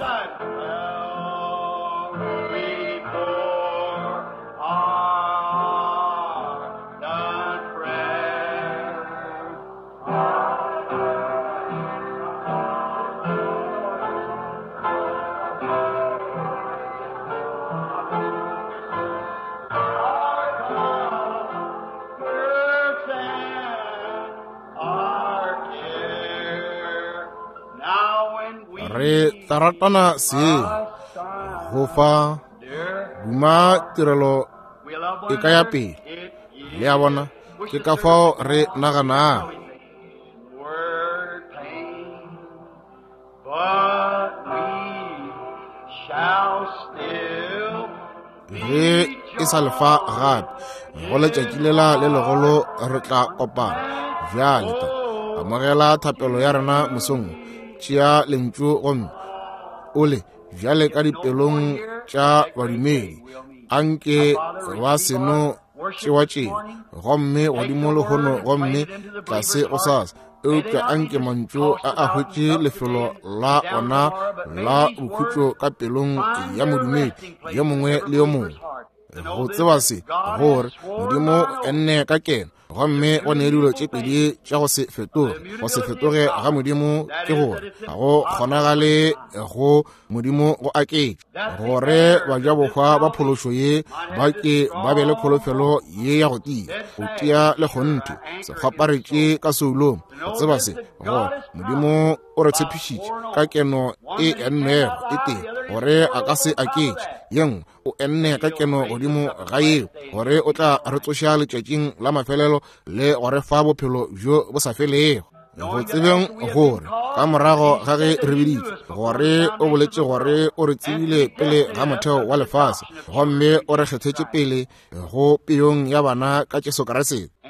Re taratana se go fa buma tirelo e ka ya pele le ya bona ke ka fao re nagana ge e sa lefa gape go letšatši lela le legolo re tla kopana bjale ta amogela thapelo ya rena mosong tšea lentšu gomme ole bjale ka dipelong tša badumedi anke ba seno tšewatšeng gomme godimo lehono gomme tlase go sasa eupša anke mantšu a hwetše lefelo la ona la bokhutšo ka pelong ya modumedi yo mongwe le yo mongwe go tseba se gore modimo enne ka kena gomme go ne dilo tše pedi tša go se fetoge ga modimo ke gore ga go kgonagale go modimo go aketše gore bajabokgwa ba phološo ye ba ke ba be le kholofelo ye ya go tia le kgonte sekgwaparetše ka seulong go tseba se gore modimo o re tshepišitše ka keno e ennego e teng gore a ka se aketše yengwe o enne ka keno godimo ga yeo gore o tla re tsoša letšatšing la mafelelo le gore fa bophelo bjo bo sa felego go tsebeng gore ka morago ga ge re beditše gore o boletše gore o re tsebile pele ga motheo wa lefase gomme o re kgethetše pele go peong ya bana ka Jesu Kriste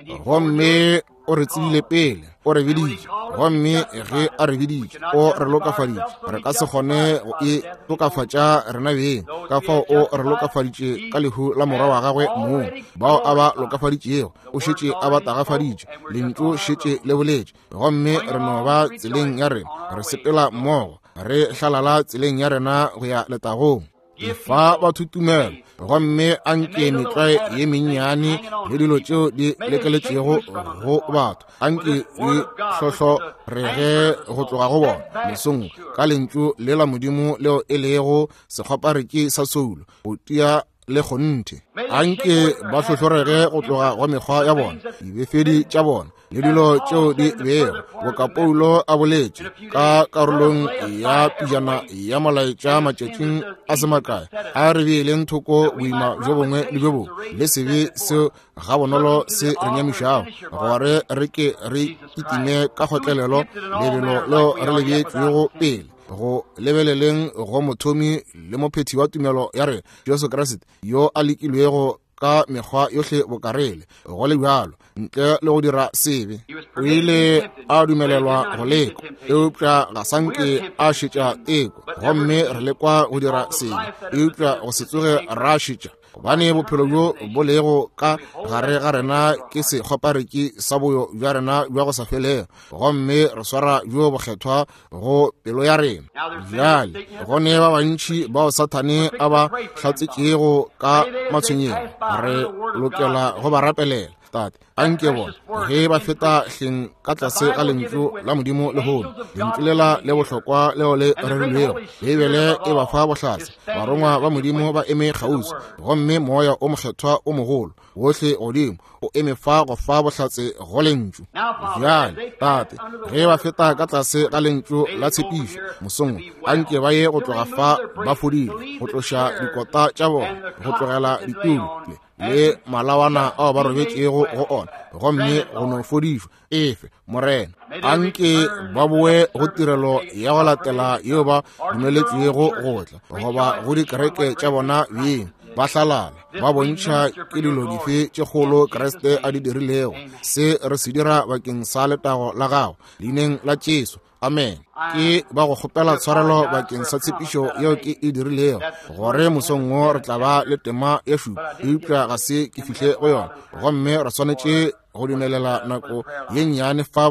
gomme o re tsidile pele o re biditše gomme ge a re biditše o re lokafaditše re ka se kgone go e tokafatša rena beng ka fao o re lokafaditše ka lehu la morwa wa gagwe moo bao a ba lokafaditšego o šetše a ba tagafaditše lentšu šetše le boletše gomme re no ba tseleng ya rena re sepela mmogo re hlalala tseleng ya rena go ya letagong e fa batho tumelo gomme a nke metlae ye mennyane le dilo tšeo di lekeletšego go batho a nke le hlohlo re ge go tloga go bona mesong ka lentšu le la modimo leo e lego sekgwapareke sa soulo go tia le kgonthe a nke ba hlohlorege go tloga go mekgwa ya bona dibefedi tša bona le dilo tšeo di bego bokapoulo a boletše ka karolong ya pijana ya malaetša matšatšing a semakae a re beeleng thoko boima jo bongwe le jo bongwe le sebe seo ga bonolo se re nyamišago gore re ke re kitime ka kgotlelelo lebelo leo re le beetšwego pele go lebeleleng go mothomi le mophethi wa tumelo ya re Jesu Kriste yo a lekilwego ka mekgwa yohle bokarele go le bjalo ntle le go dira sebe o ile a dumelelwa go leka eupša ga sanke a šetša teko gomme re lekwa go dira sebe eupša go se tsoge ra šetša gobane bophelo bjo bo lego ka gare ga rena ke sekgwapareke sa boyo bja rena bja go sa felego gomme re swara bjo bokgethwa go pelo ya rena bjale gone ba bantši bao Sathane a ba hlatsetšego ka matshwenyego re lokela go ba rapelela tate a nke bona ge ba feta hleng ka tlase ga lentšu la modimo le hono lentšu lela le bohlokwa leo le rerilwego bebele e ba fa bohlatse barongwa ba modimo ba eme kgausi gomme moya o mokgethwa o mogolo wohle godimo o eme fa go fa bohlatse go lentšu bjale tate ge ba feta ka tlase ga lentšu la tshepišo mosong a nke ba ye go tloga fa ba fodile go tloša dikota tša bona go tlogela ditulo le malawana ao ba robetšego go ona gomme go no fodišwa efe morena a nke ba boe go tirelo ya go latela yeo ba dumeletšego go tla goba go dikereke tša bona beng ba hlalala ba bontšha ke dilo dife tše kgolo Kriste a di dirilego se re se dira bakeng sa letago la gago leineng la Jesu amen ke ba go kgopela tshwarelo bakeng sa tshepišo yeo ke e dirilego gore mosong o re tla ba le tema ya šupa eupša ga se ke fihle go yona gomme re swanetše go dumelela nako ye nnyane fa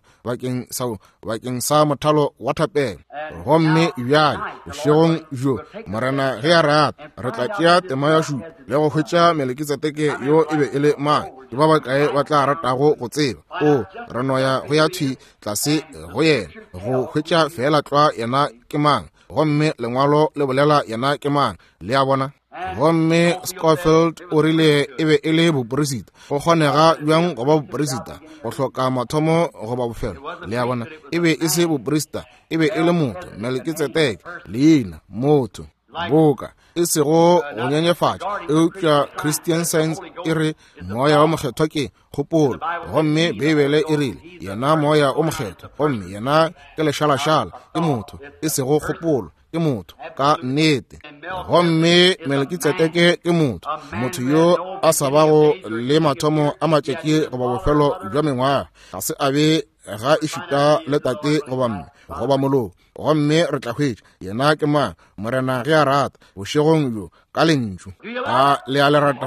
bakeng sa mothalo wa thapelo gomme bjale bošegong jo morena ge a rata re tla tšea tema ya šupa le go hwetša Melekizedeke yo e be e le mang ke ba bakae ba tla ratago go tseba re noya go ya thwi tlase go yena go hwetša fela tlwa yena ke mang gomme lengwalo le bolela yena ke mang le a bona gomme Scofield o rile e be e le boporesita go kgonega bjang go ba boporesita go hloka mathomo go ba bofelo le a bona e be e se boporesita e be e le motho Melekizedeke leina motho boka e sego go nyenyefatša eupša Christian Science e re moya wa mokgethwa ke kgopolo gomme Bibele e rile yena moya o mokgethwa gomme yena ke lešalašala ke motho e sego kgopolo ke motho ka nnete gomme Melekizedeke ke motho yo a sa bago le mathomo a matšatši goba bofelo bja mengwaga ga se abe ga e šuta le tate goba moloko gomme re tla hwetša yena ke mang morena ge a rata bošegong bjo ka lentšu le a le rata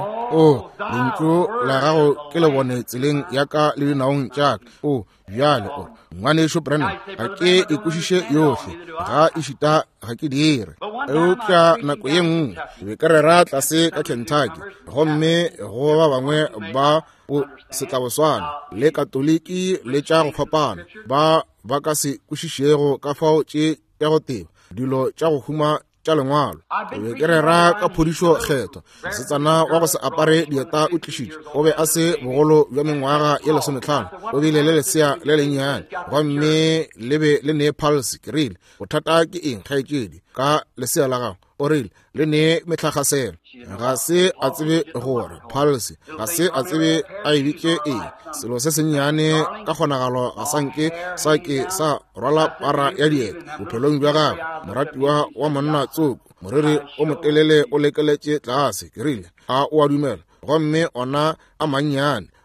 lentšu la gago ke le bone tseleng ya ka le dinaong tšaka bjale ngwanešo Brennan ga ke ekwešiše yohle ga e šita ga ke dire eupša nako ye nngwe ke be ke rera tlase ka Kentucky gomme go ba bangwe ba setlaboswana le katoliki le tša go fapana ba ka se kwešišego ka fao tše ya go teba dilo tša go huma tša lengwalo ke be ke rera ka phodišo kgetho setsana wa go se apare dieta o tlišitše o be a se bogolo bja mengwaga ye 15 o bile le lesea le lennyane gomme le be le nee pulse ke rile bothata ke eng kgaetšedi ka lesea la gago o rile le nee metlhagaselo ga se a tsebe gore pulse ga se a tsebe a ebitše eng selo se sennyane ka kgonagalo ga sanke sa rwala para ya dieta bophelong bja gago moratiwa wa monna tsoko moriri o motelele o lekeletše tlase ke rile o a dumela gomme ona a mannyane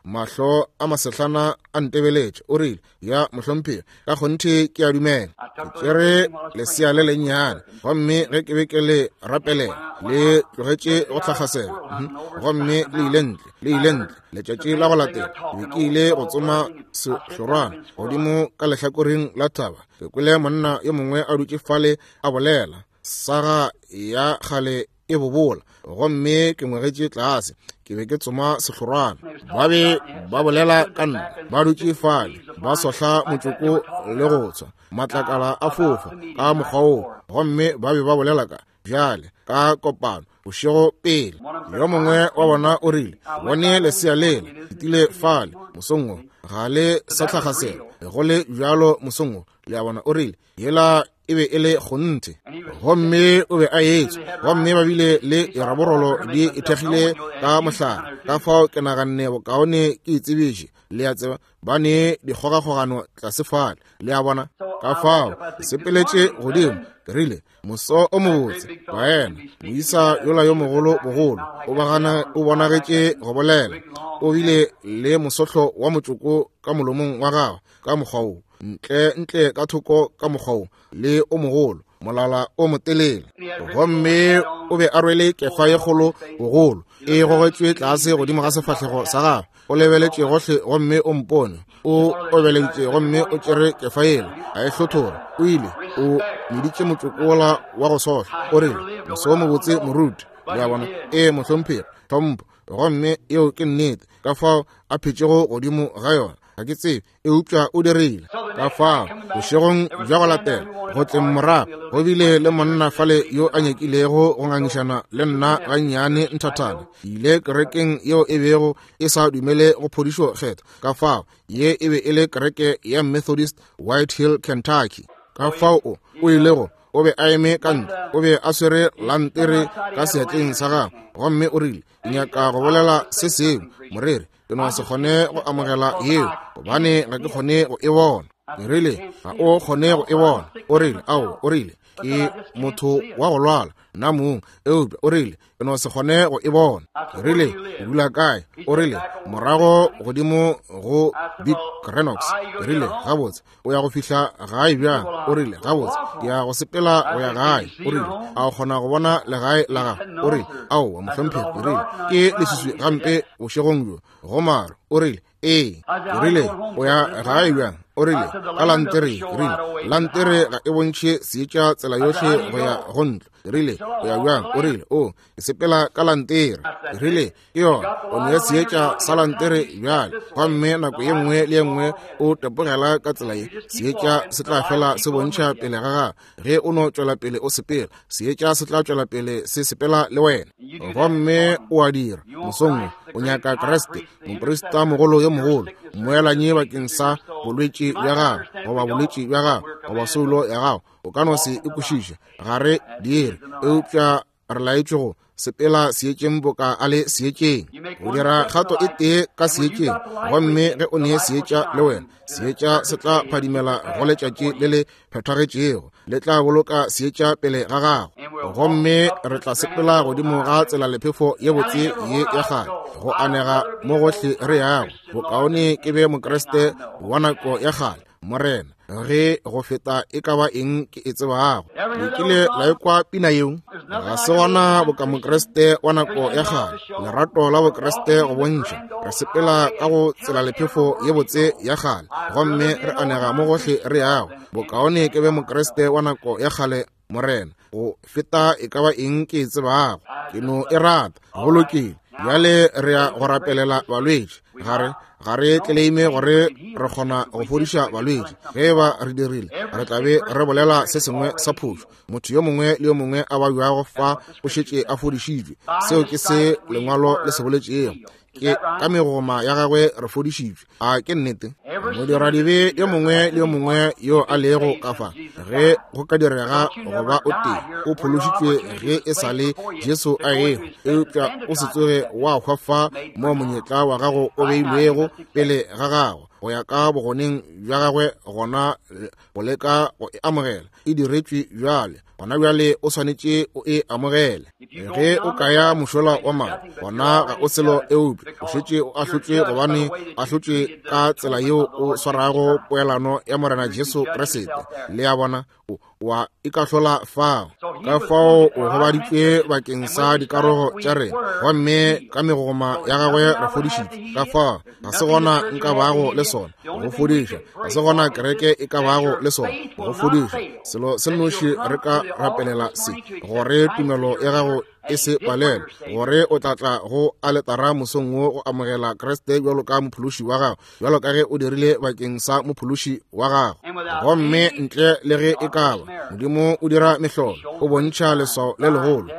mahlo a masetlana a ntebeletše o rile ya mohlomphegi ka kgonthe ke a dumela ke tšere lesea le lennyane gomme ge ke be ke le rapelela le tlogetše go tlhagasela gomme le ile ntle letšatši la go latela be ke ile go tsoma sehlorwana godimo ka lehlakoreng la thaba ke kwele monna yo mongwe a dutše fale a bolela saga ya kgale e bobola gomme ke ngwegetše tlase ke be ke tsoma sehlorwana ba be ba bolela ka nna ba dutše fale ba sohla motsoko le go tswa matlakala a fofa ka mokgwa oo gomme ba be ba bolela ka bjale ka kopano bošego pele yo mongwe wa bona o rile bone lesea lela ditile fale mosongo ga le sa tlhagasela go le bjalo mosongo le a bona o rile yela e be e le kgonthe gomme o be a etswe gomme ba bile le eraborolo di ithekgile ka mohlala ka fao ke naganne bokaone ke itsebiše le a tseba ba ne dikgogakgogano tlase fale le a bona ka fao sepeletše godimo ke rile moso o mobotse baena moisa yola yo mogolo bogolo o bonagetše go bolela o bile le mosohlo wa motsoko ka molomong wa gagwe ka mokgwao ntle ka thoko ka mokgwao le o mogolo molala o motelele gomme o be a rwele kekgwa ye kgolo bogolo e gogetšwe tlase godimo ga sefahlego sa gagwe o lebeletše gohle gomme o mpone o obeleditše gomme o tšere kekgwa yela a e hlothola o ile o meditše motsokola wa go sohla o rile moso mobotse moruti le a bona mohlomphegi tlhompho gomme eo ke nnete ka fao a phetšego godimo ga yona ga ke tsebe e upša o dirile ka fao bošegong bja go latela go tleng morago go bile le monna fale yo a nyakilego go ngangišana le nna gannyane nthathana ile kerekeng yeo e bego e sa dumele go phodišo kgetho ka fao ye e be e le kereke ya Methodist White Hill, Kentucky ka fao o ilego o be a eme ka ntle o be a swere lantere ka seatleng sa gagwe gomme o rile nyaka go bolela se seo morere ke no se kgone go amogela yeo gobane ga ke kgone go e bona ke rile ga o kgone go e bona o rile ao o rile ke motho wa go lwala nna mong eupša o rile ke no se kgone go e bona ke rile o dula kae o rile morago godimo go Big Renox ke rile gabotse o ya go fihla gae bjang o rile gabotse ke ya go sepela go ya gae o rile a o kgona go bona legae la gago o rile ao wa mohlomphegi ke rile ke leswiswi gampe bošegong bjo go maro o rile ke rile o ya gae bjang o rile ka lantere ke rile lantere ga e bontšhe seetša tsela yotlhe go ya go ntlo ke rile o ya bjang o rile ke sepela ka lantere ke rile ke yona o ne seetša sa lantere bjale gomme nako ye nngwe le ye nngwe o tepogela ka tsela ye seetša se tla fela se bontšha pele ga gago ge o no tšwela pele o sepela seetša se tla tšwela pele se sepela le wena gomme o a dira mosongwe o nyaka Kriste moprista mogolo yo mogolo moelanye bakeng sa bolwetši bja gago goba bolwetši bja gago goba solo ya gago o ka no se ekwešiše gare diere eupša re laetšwe go sepela seetšeng boka a le seetšeng o dira kgato e tee ka seetšeng gomme ge o nee seetša le wena seetša se tla phadimela go letšatši le le phethagetšego le tla boloka seetša pele ga gago gomme re tla sepela godimo ga tsela lephefo ye botse ye ya gale go anega mo gohle re yago bokaone ke be mokreste wa nako ya gale morena ge go feta e ka ba eng ke e tsebago le kile la ekwa pina yeo ga se wana bokamokreste wa nako ya gale lerato la bokreste go bontšha re sepela ka go tsela lephefo ye botse ya gale gomme re anega mo gohle re yago bokaone ke be mokreste wa nako ya gale morena go feta e ka ba eng ke e tsebago ke no e rata bolokile bjale re ya go rapelela balwetši ga re tleime gore re kgona go fodiša balwetši ge ba re dirile re tlabe re bolela se sengwe sa phošo motho yo mongwe le yo mongwe a ba bjago fa o šetše a fodišitšwe seo ke se lengwalo le se boletšego ke ka megoma ya gagwe re fodišitšwe a ke nnete modiradibe yo mongwe le yo mongwe yo a lego ka fa ge go ka direga goba o tee o phološitšwe ge e sa le Jesu a ego eupša o se tsoge wa hwa fa mo monyetla wa gago o beilwego pele ga gago go ya ka bogoneng jwa gagwe gona go leka go e amogela e diretswe jwale gona bjale o swanetše o e amogele ge o kaya mošola wa madi gona ga o selo eupša o šetše o ahlotše gobane a hlotše ka tsela yeo o swarago poelano ya morena Jesu Kriste le ya bona wa ikahlola fao ka fao o gobaditšwe bakeng sa dikarogo tša rena gomme ka megoma ya gagwe re fodišitšwe ka fao ga se gona nka bago le sona go fodiša ga se gona kereke e ka bago le sona go fodiša selo se noši re ka rapelela se gore tumelo ya gago e se palele gore o tlatla go aletara mosong wo go amogela Kriste bjalo ka mophološi wa gago bjalo ka ge o dirile bakeng sa mophološi wa gago gomme ntle le ge e ka ba Modimo o dira mehlolo o bontšha leswao le legolo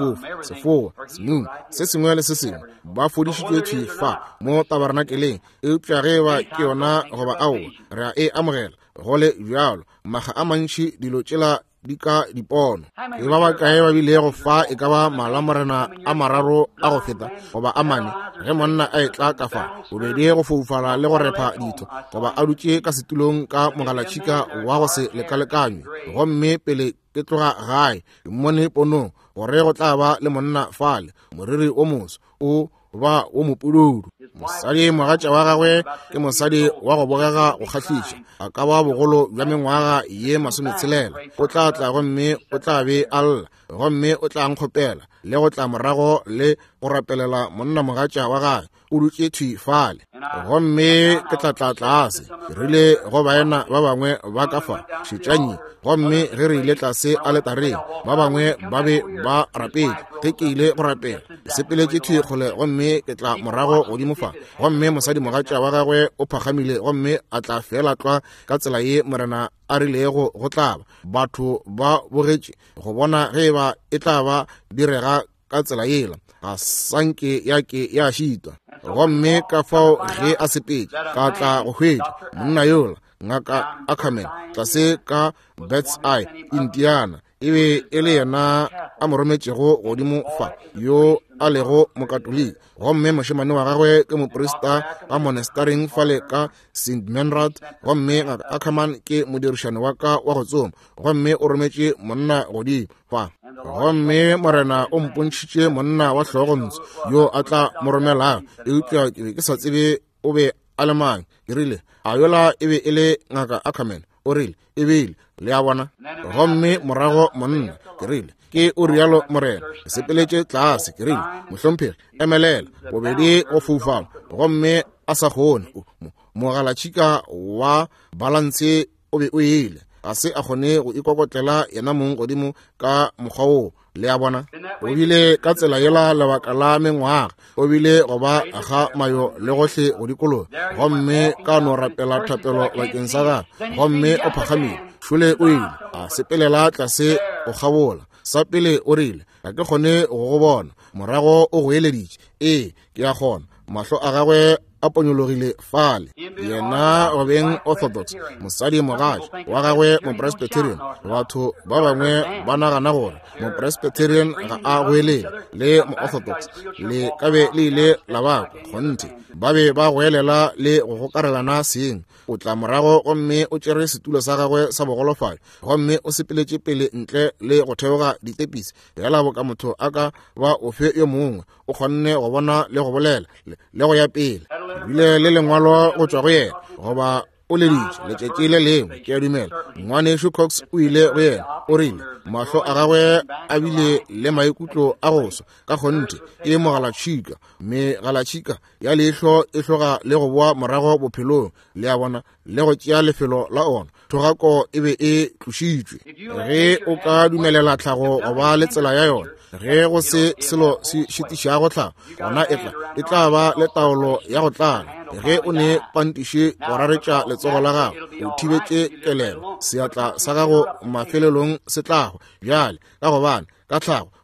sefofa senung se sengwe le se sengwe ba fodišitšwe thwifa mo tabernakele eupša ge ba ke yona goba ao re a e amogela gole bjalo maga a mantši dilo tšela di ka dipono e ba bakae ba bile go fa e ka ba malamorena a mararo a go feta goba a mane ge monna a etla ka fa bobedi go foufala le go repa ditho goba a dutše ka setulong ka mogalatšhika wa go se lekalekanywe gomme pele ke tloga gae ke mmone ponong gore go tla ba le monna fale moriri o moso o ba o mopududu mosadi mogatša wa gagwe ke mosadi wa go bogega go kgahliša a ka ba bogolo bja mengwaga ye 16 o tla tla gomme o tla be a lla gomme o tla nkgopela le go tla morago le go rapelela monna mogatša wa gagwe o dutše thwifale gomme ke tla tlase ke rile go baena ba bangwe ba ka fa šetšanyi gomme ge re ile tlase a letareng ba bangwe ba be ba rapetse ge ke ile go rapela sepeletše thwikgole gomme ke tla morago godimo fa gomme mosadi mogatša wa gagwe o phagamile gomme a tla fela tlwa ka tsela ye morena a rilego go tlaba batho ba bogetše go bona ge ba e tla ba direga ka tsela yela ga sanke yake ya šitwa gomme ka fao ge a sepetše ka tla go hwetša monna yola ngaka Ackerman tlase ka Beth's Eye Indiana e be e le yena a mo rometšego godimo fa yo a lego mokatoliki gomme mošemane wa gagwe ke moprista ka monasteryng fale ka St. Menrad gomme ngaka Ackerman ke modirišane wa ka wa go tsoma gomme o rometše monna godimo fa gomme morena o mpontšhitše monna wa hlogontsho yo a tla mo romelago eupša ke be ke sa tsebe o be a le mang ke rile a yola e be e le ngaka Ackerman o rile e beile le a bona gomme morago monna ke rile ke o rialo morena sepeletše tlase ke rile mohlomphegi emelela bobedi go foufala gomme a sa kgone mogalatšhika wa balance o be o ile ga se a kgone go ikokotlela yena mong godimo ka mokgwa woo le a bona o bile ka tsela yela lebaka la mengwaga o bile go ba aga mayo le gohle go dikolo gomme ka no rapela thapelo bakeng sa ga gomme o phagamile šole o ile a sepelela tlase o gabola sa pele o rile ga ke kgone go bona morago o go eleditše ke a kgona mahlo a gagwe a ponyologile fale yena o beng Orthodox mosadi mogatša wa gagwe mo-Presbyterian batho ba bangwe ba nagana gore mo-Presbyterian ga a goelele le mo-Orthodox le kabe le ile la baka kgonte ba be ba goelela le go gokarelana seng o tla morago gomme o tšere setulo sa gagwe sa bogolofadi gomme o sepeletše pele ntle le go theoga ditepisi fela bo ka motho a ka ba ofe yo mongwe o kgonne go bona le go bolela le go ya pele bile le lengwalo go tšwa go yena goba o leditše letšatši le lengwe ke a dumela ngwaneso Cox o ile go yena o rile mahlo a gagwe a bile le maikutlo a goso ka kgonte e mogalatšhika megalatšhika ya leihlo e tloga le go boa morago bophelong le a bona le go tšea lefelo la ona thogako e be e tlošitšwe ge o ka dumelela tlhago go ba le tsela ya yona ge go se selo se šitišago tlhago gona e tla ba le taolo ya go tlala ge o ne pantiše go raretša letsogo la gago o thibetše kelelo seatla sa gago mafelelong se tlago bjale ka gobane ka tlhago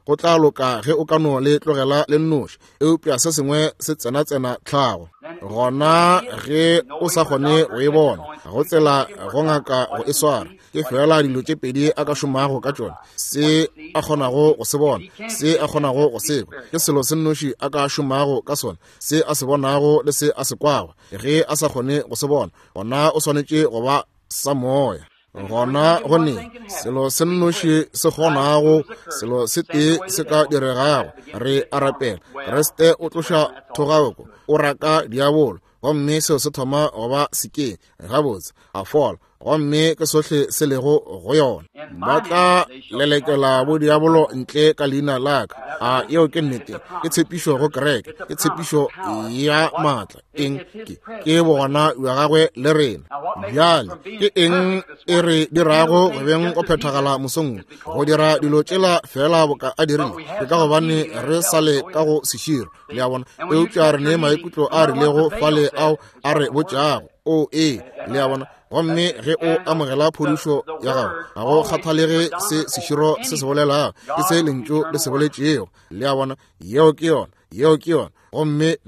go tla loka ge o ka no le tlogela le nnoši eupša se sengwe se tsena tlhago gona ge o sa kgone go e bona go tsela go ngaka go e swara ke fela dilo tše pedi a ka šomago ka tšone se a kgonago go se bona se a kgonago go se kwa ke selo se nnoši a ka šomago ka sone se a se bonago le se a se kwago ge a sa kgone go se bona gona o swanetše go ba sa moya gona gone selo se nnoši se kgonago selo se tee se ka diregago re arapela reste o tloša thogako o raka diabolo gomme seo se thoma go ba sekeng gabotse a fola gomme ke sohle se lego go yona ba tla lelekela bo diabolo ntle ka leina laka a yeo ke nnete ke tshepišo go kereke ke tshepišo ya maatla eng ke bona ya gagwe le rena bjale ke eng e re dirago go beng go phethagala mosong go dira dilo tšela fela boka a dirile ke ka gobane re sale ka go seširo le a bona eupša re ne maikutlo a rilego fale ao a re botšago o le a bona gomme ge o amogela phodišo ya gago ga go kgathalege se seširo se se bolelago ke se lentšu le se boletšego le a bona yeo ke yona gomme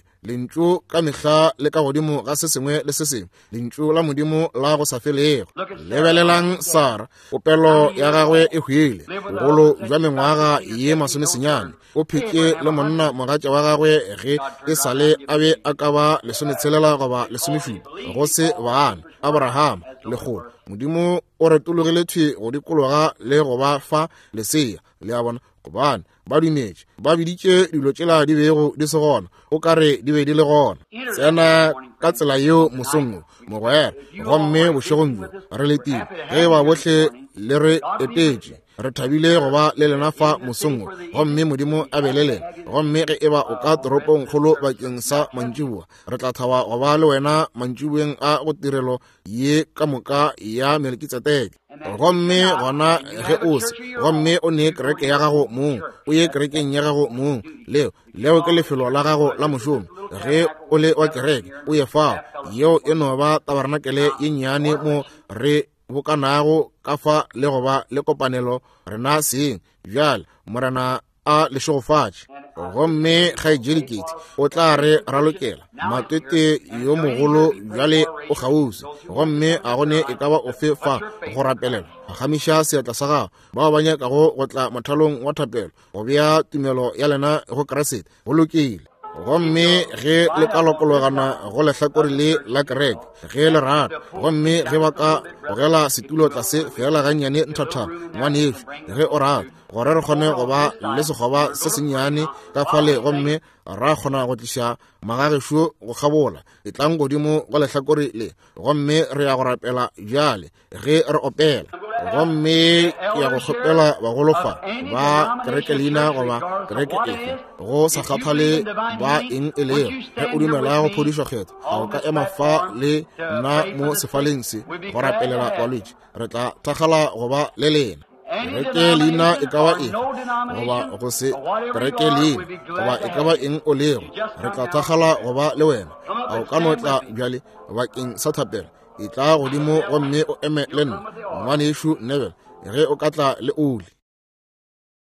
lentšu ka mehla le ka godimo ga se sengwe le se sengwe lentšu la modimo la go sa felego lebelelang Sara popelo ya gagwe e hwile bogolo jwa mengwaga ye 19 o pheke le monna mogatša wa gagwe ge e sale a be a ka ba 16 goba 17 go se bana Abraham le kgolo modimo o retologile thwe go dikologa le go ba fa lesea le a bona gobane ba dumetše ba biditše dilo tšela di bego di se gona o kare di be di le gona tsena ka tsela yeo mosong mogwera gomme bošegong bjo re letile ge ba bohle le re etetše re thabile go ba le lena fa mosong gomme modimo a be le lena gomme ge e ba o ka toropong kgolo bakeng sa mantšiboa re tla thaba go ba le wena mantšiboeng a go tirelo ye ka moka ya Melkisedeke gomme gona ge o se gomme o ne kereke ya gago mong o ye kerekeng ya gago mong leo ke lefelo la gago la mošomo ge o le wa kereke o ye fao yeo e no ba tabernakele ye nnyane mo re bokanago ka fa le go ba le kopanelo rena seng bjale morena a lešogofatše gomme kgaetšedikete o tla re ralokela matwete yo mogolo bjale o kgausi gomme a gone e ka ba o fe fa go rapelela a gamiša seatla sa gago bao ba nyakago go tla mothalong wa thapelo go bea tumelo ya lena go Keresete go lokile gomme ge le ka lokologana go lehlakore le la kereke ge le rata gomme ge ba ka gogela setulo tlase fela gannyane nthata ngwanefe ge o rata gore re kgone go ba le sekgoba se sennyane ka fale gomme ra kgona go tliša magagešo go kgabola e tlang godimo go lehlakore le gomme re ya go rapela bjale ge re opela gomme ke ya go kgopela bagolofa ba kereke leina goba kereke efe go sa kgathale ba eng e leo ge o dumela go phodišwa kgetho ga o ka ema fa le nna mo sefaleng se go rapelela balwetši re tla thakgala goba le lena kereke leina e ka ba eng goba go se kereke leina goba e ka ba eng o lego re tla thakgala goba le wena ga o ka no tla bjale bakeng sa thapelo e tla godimo gomme o eme le nna ngwanešo Nebel ge o ka tla le oli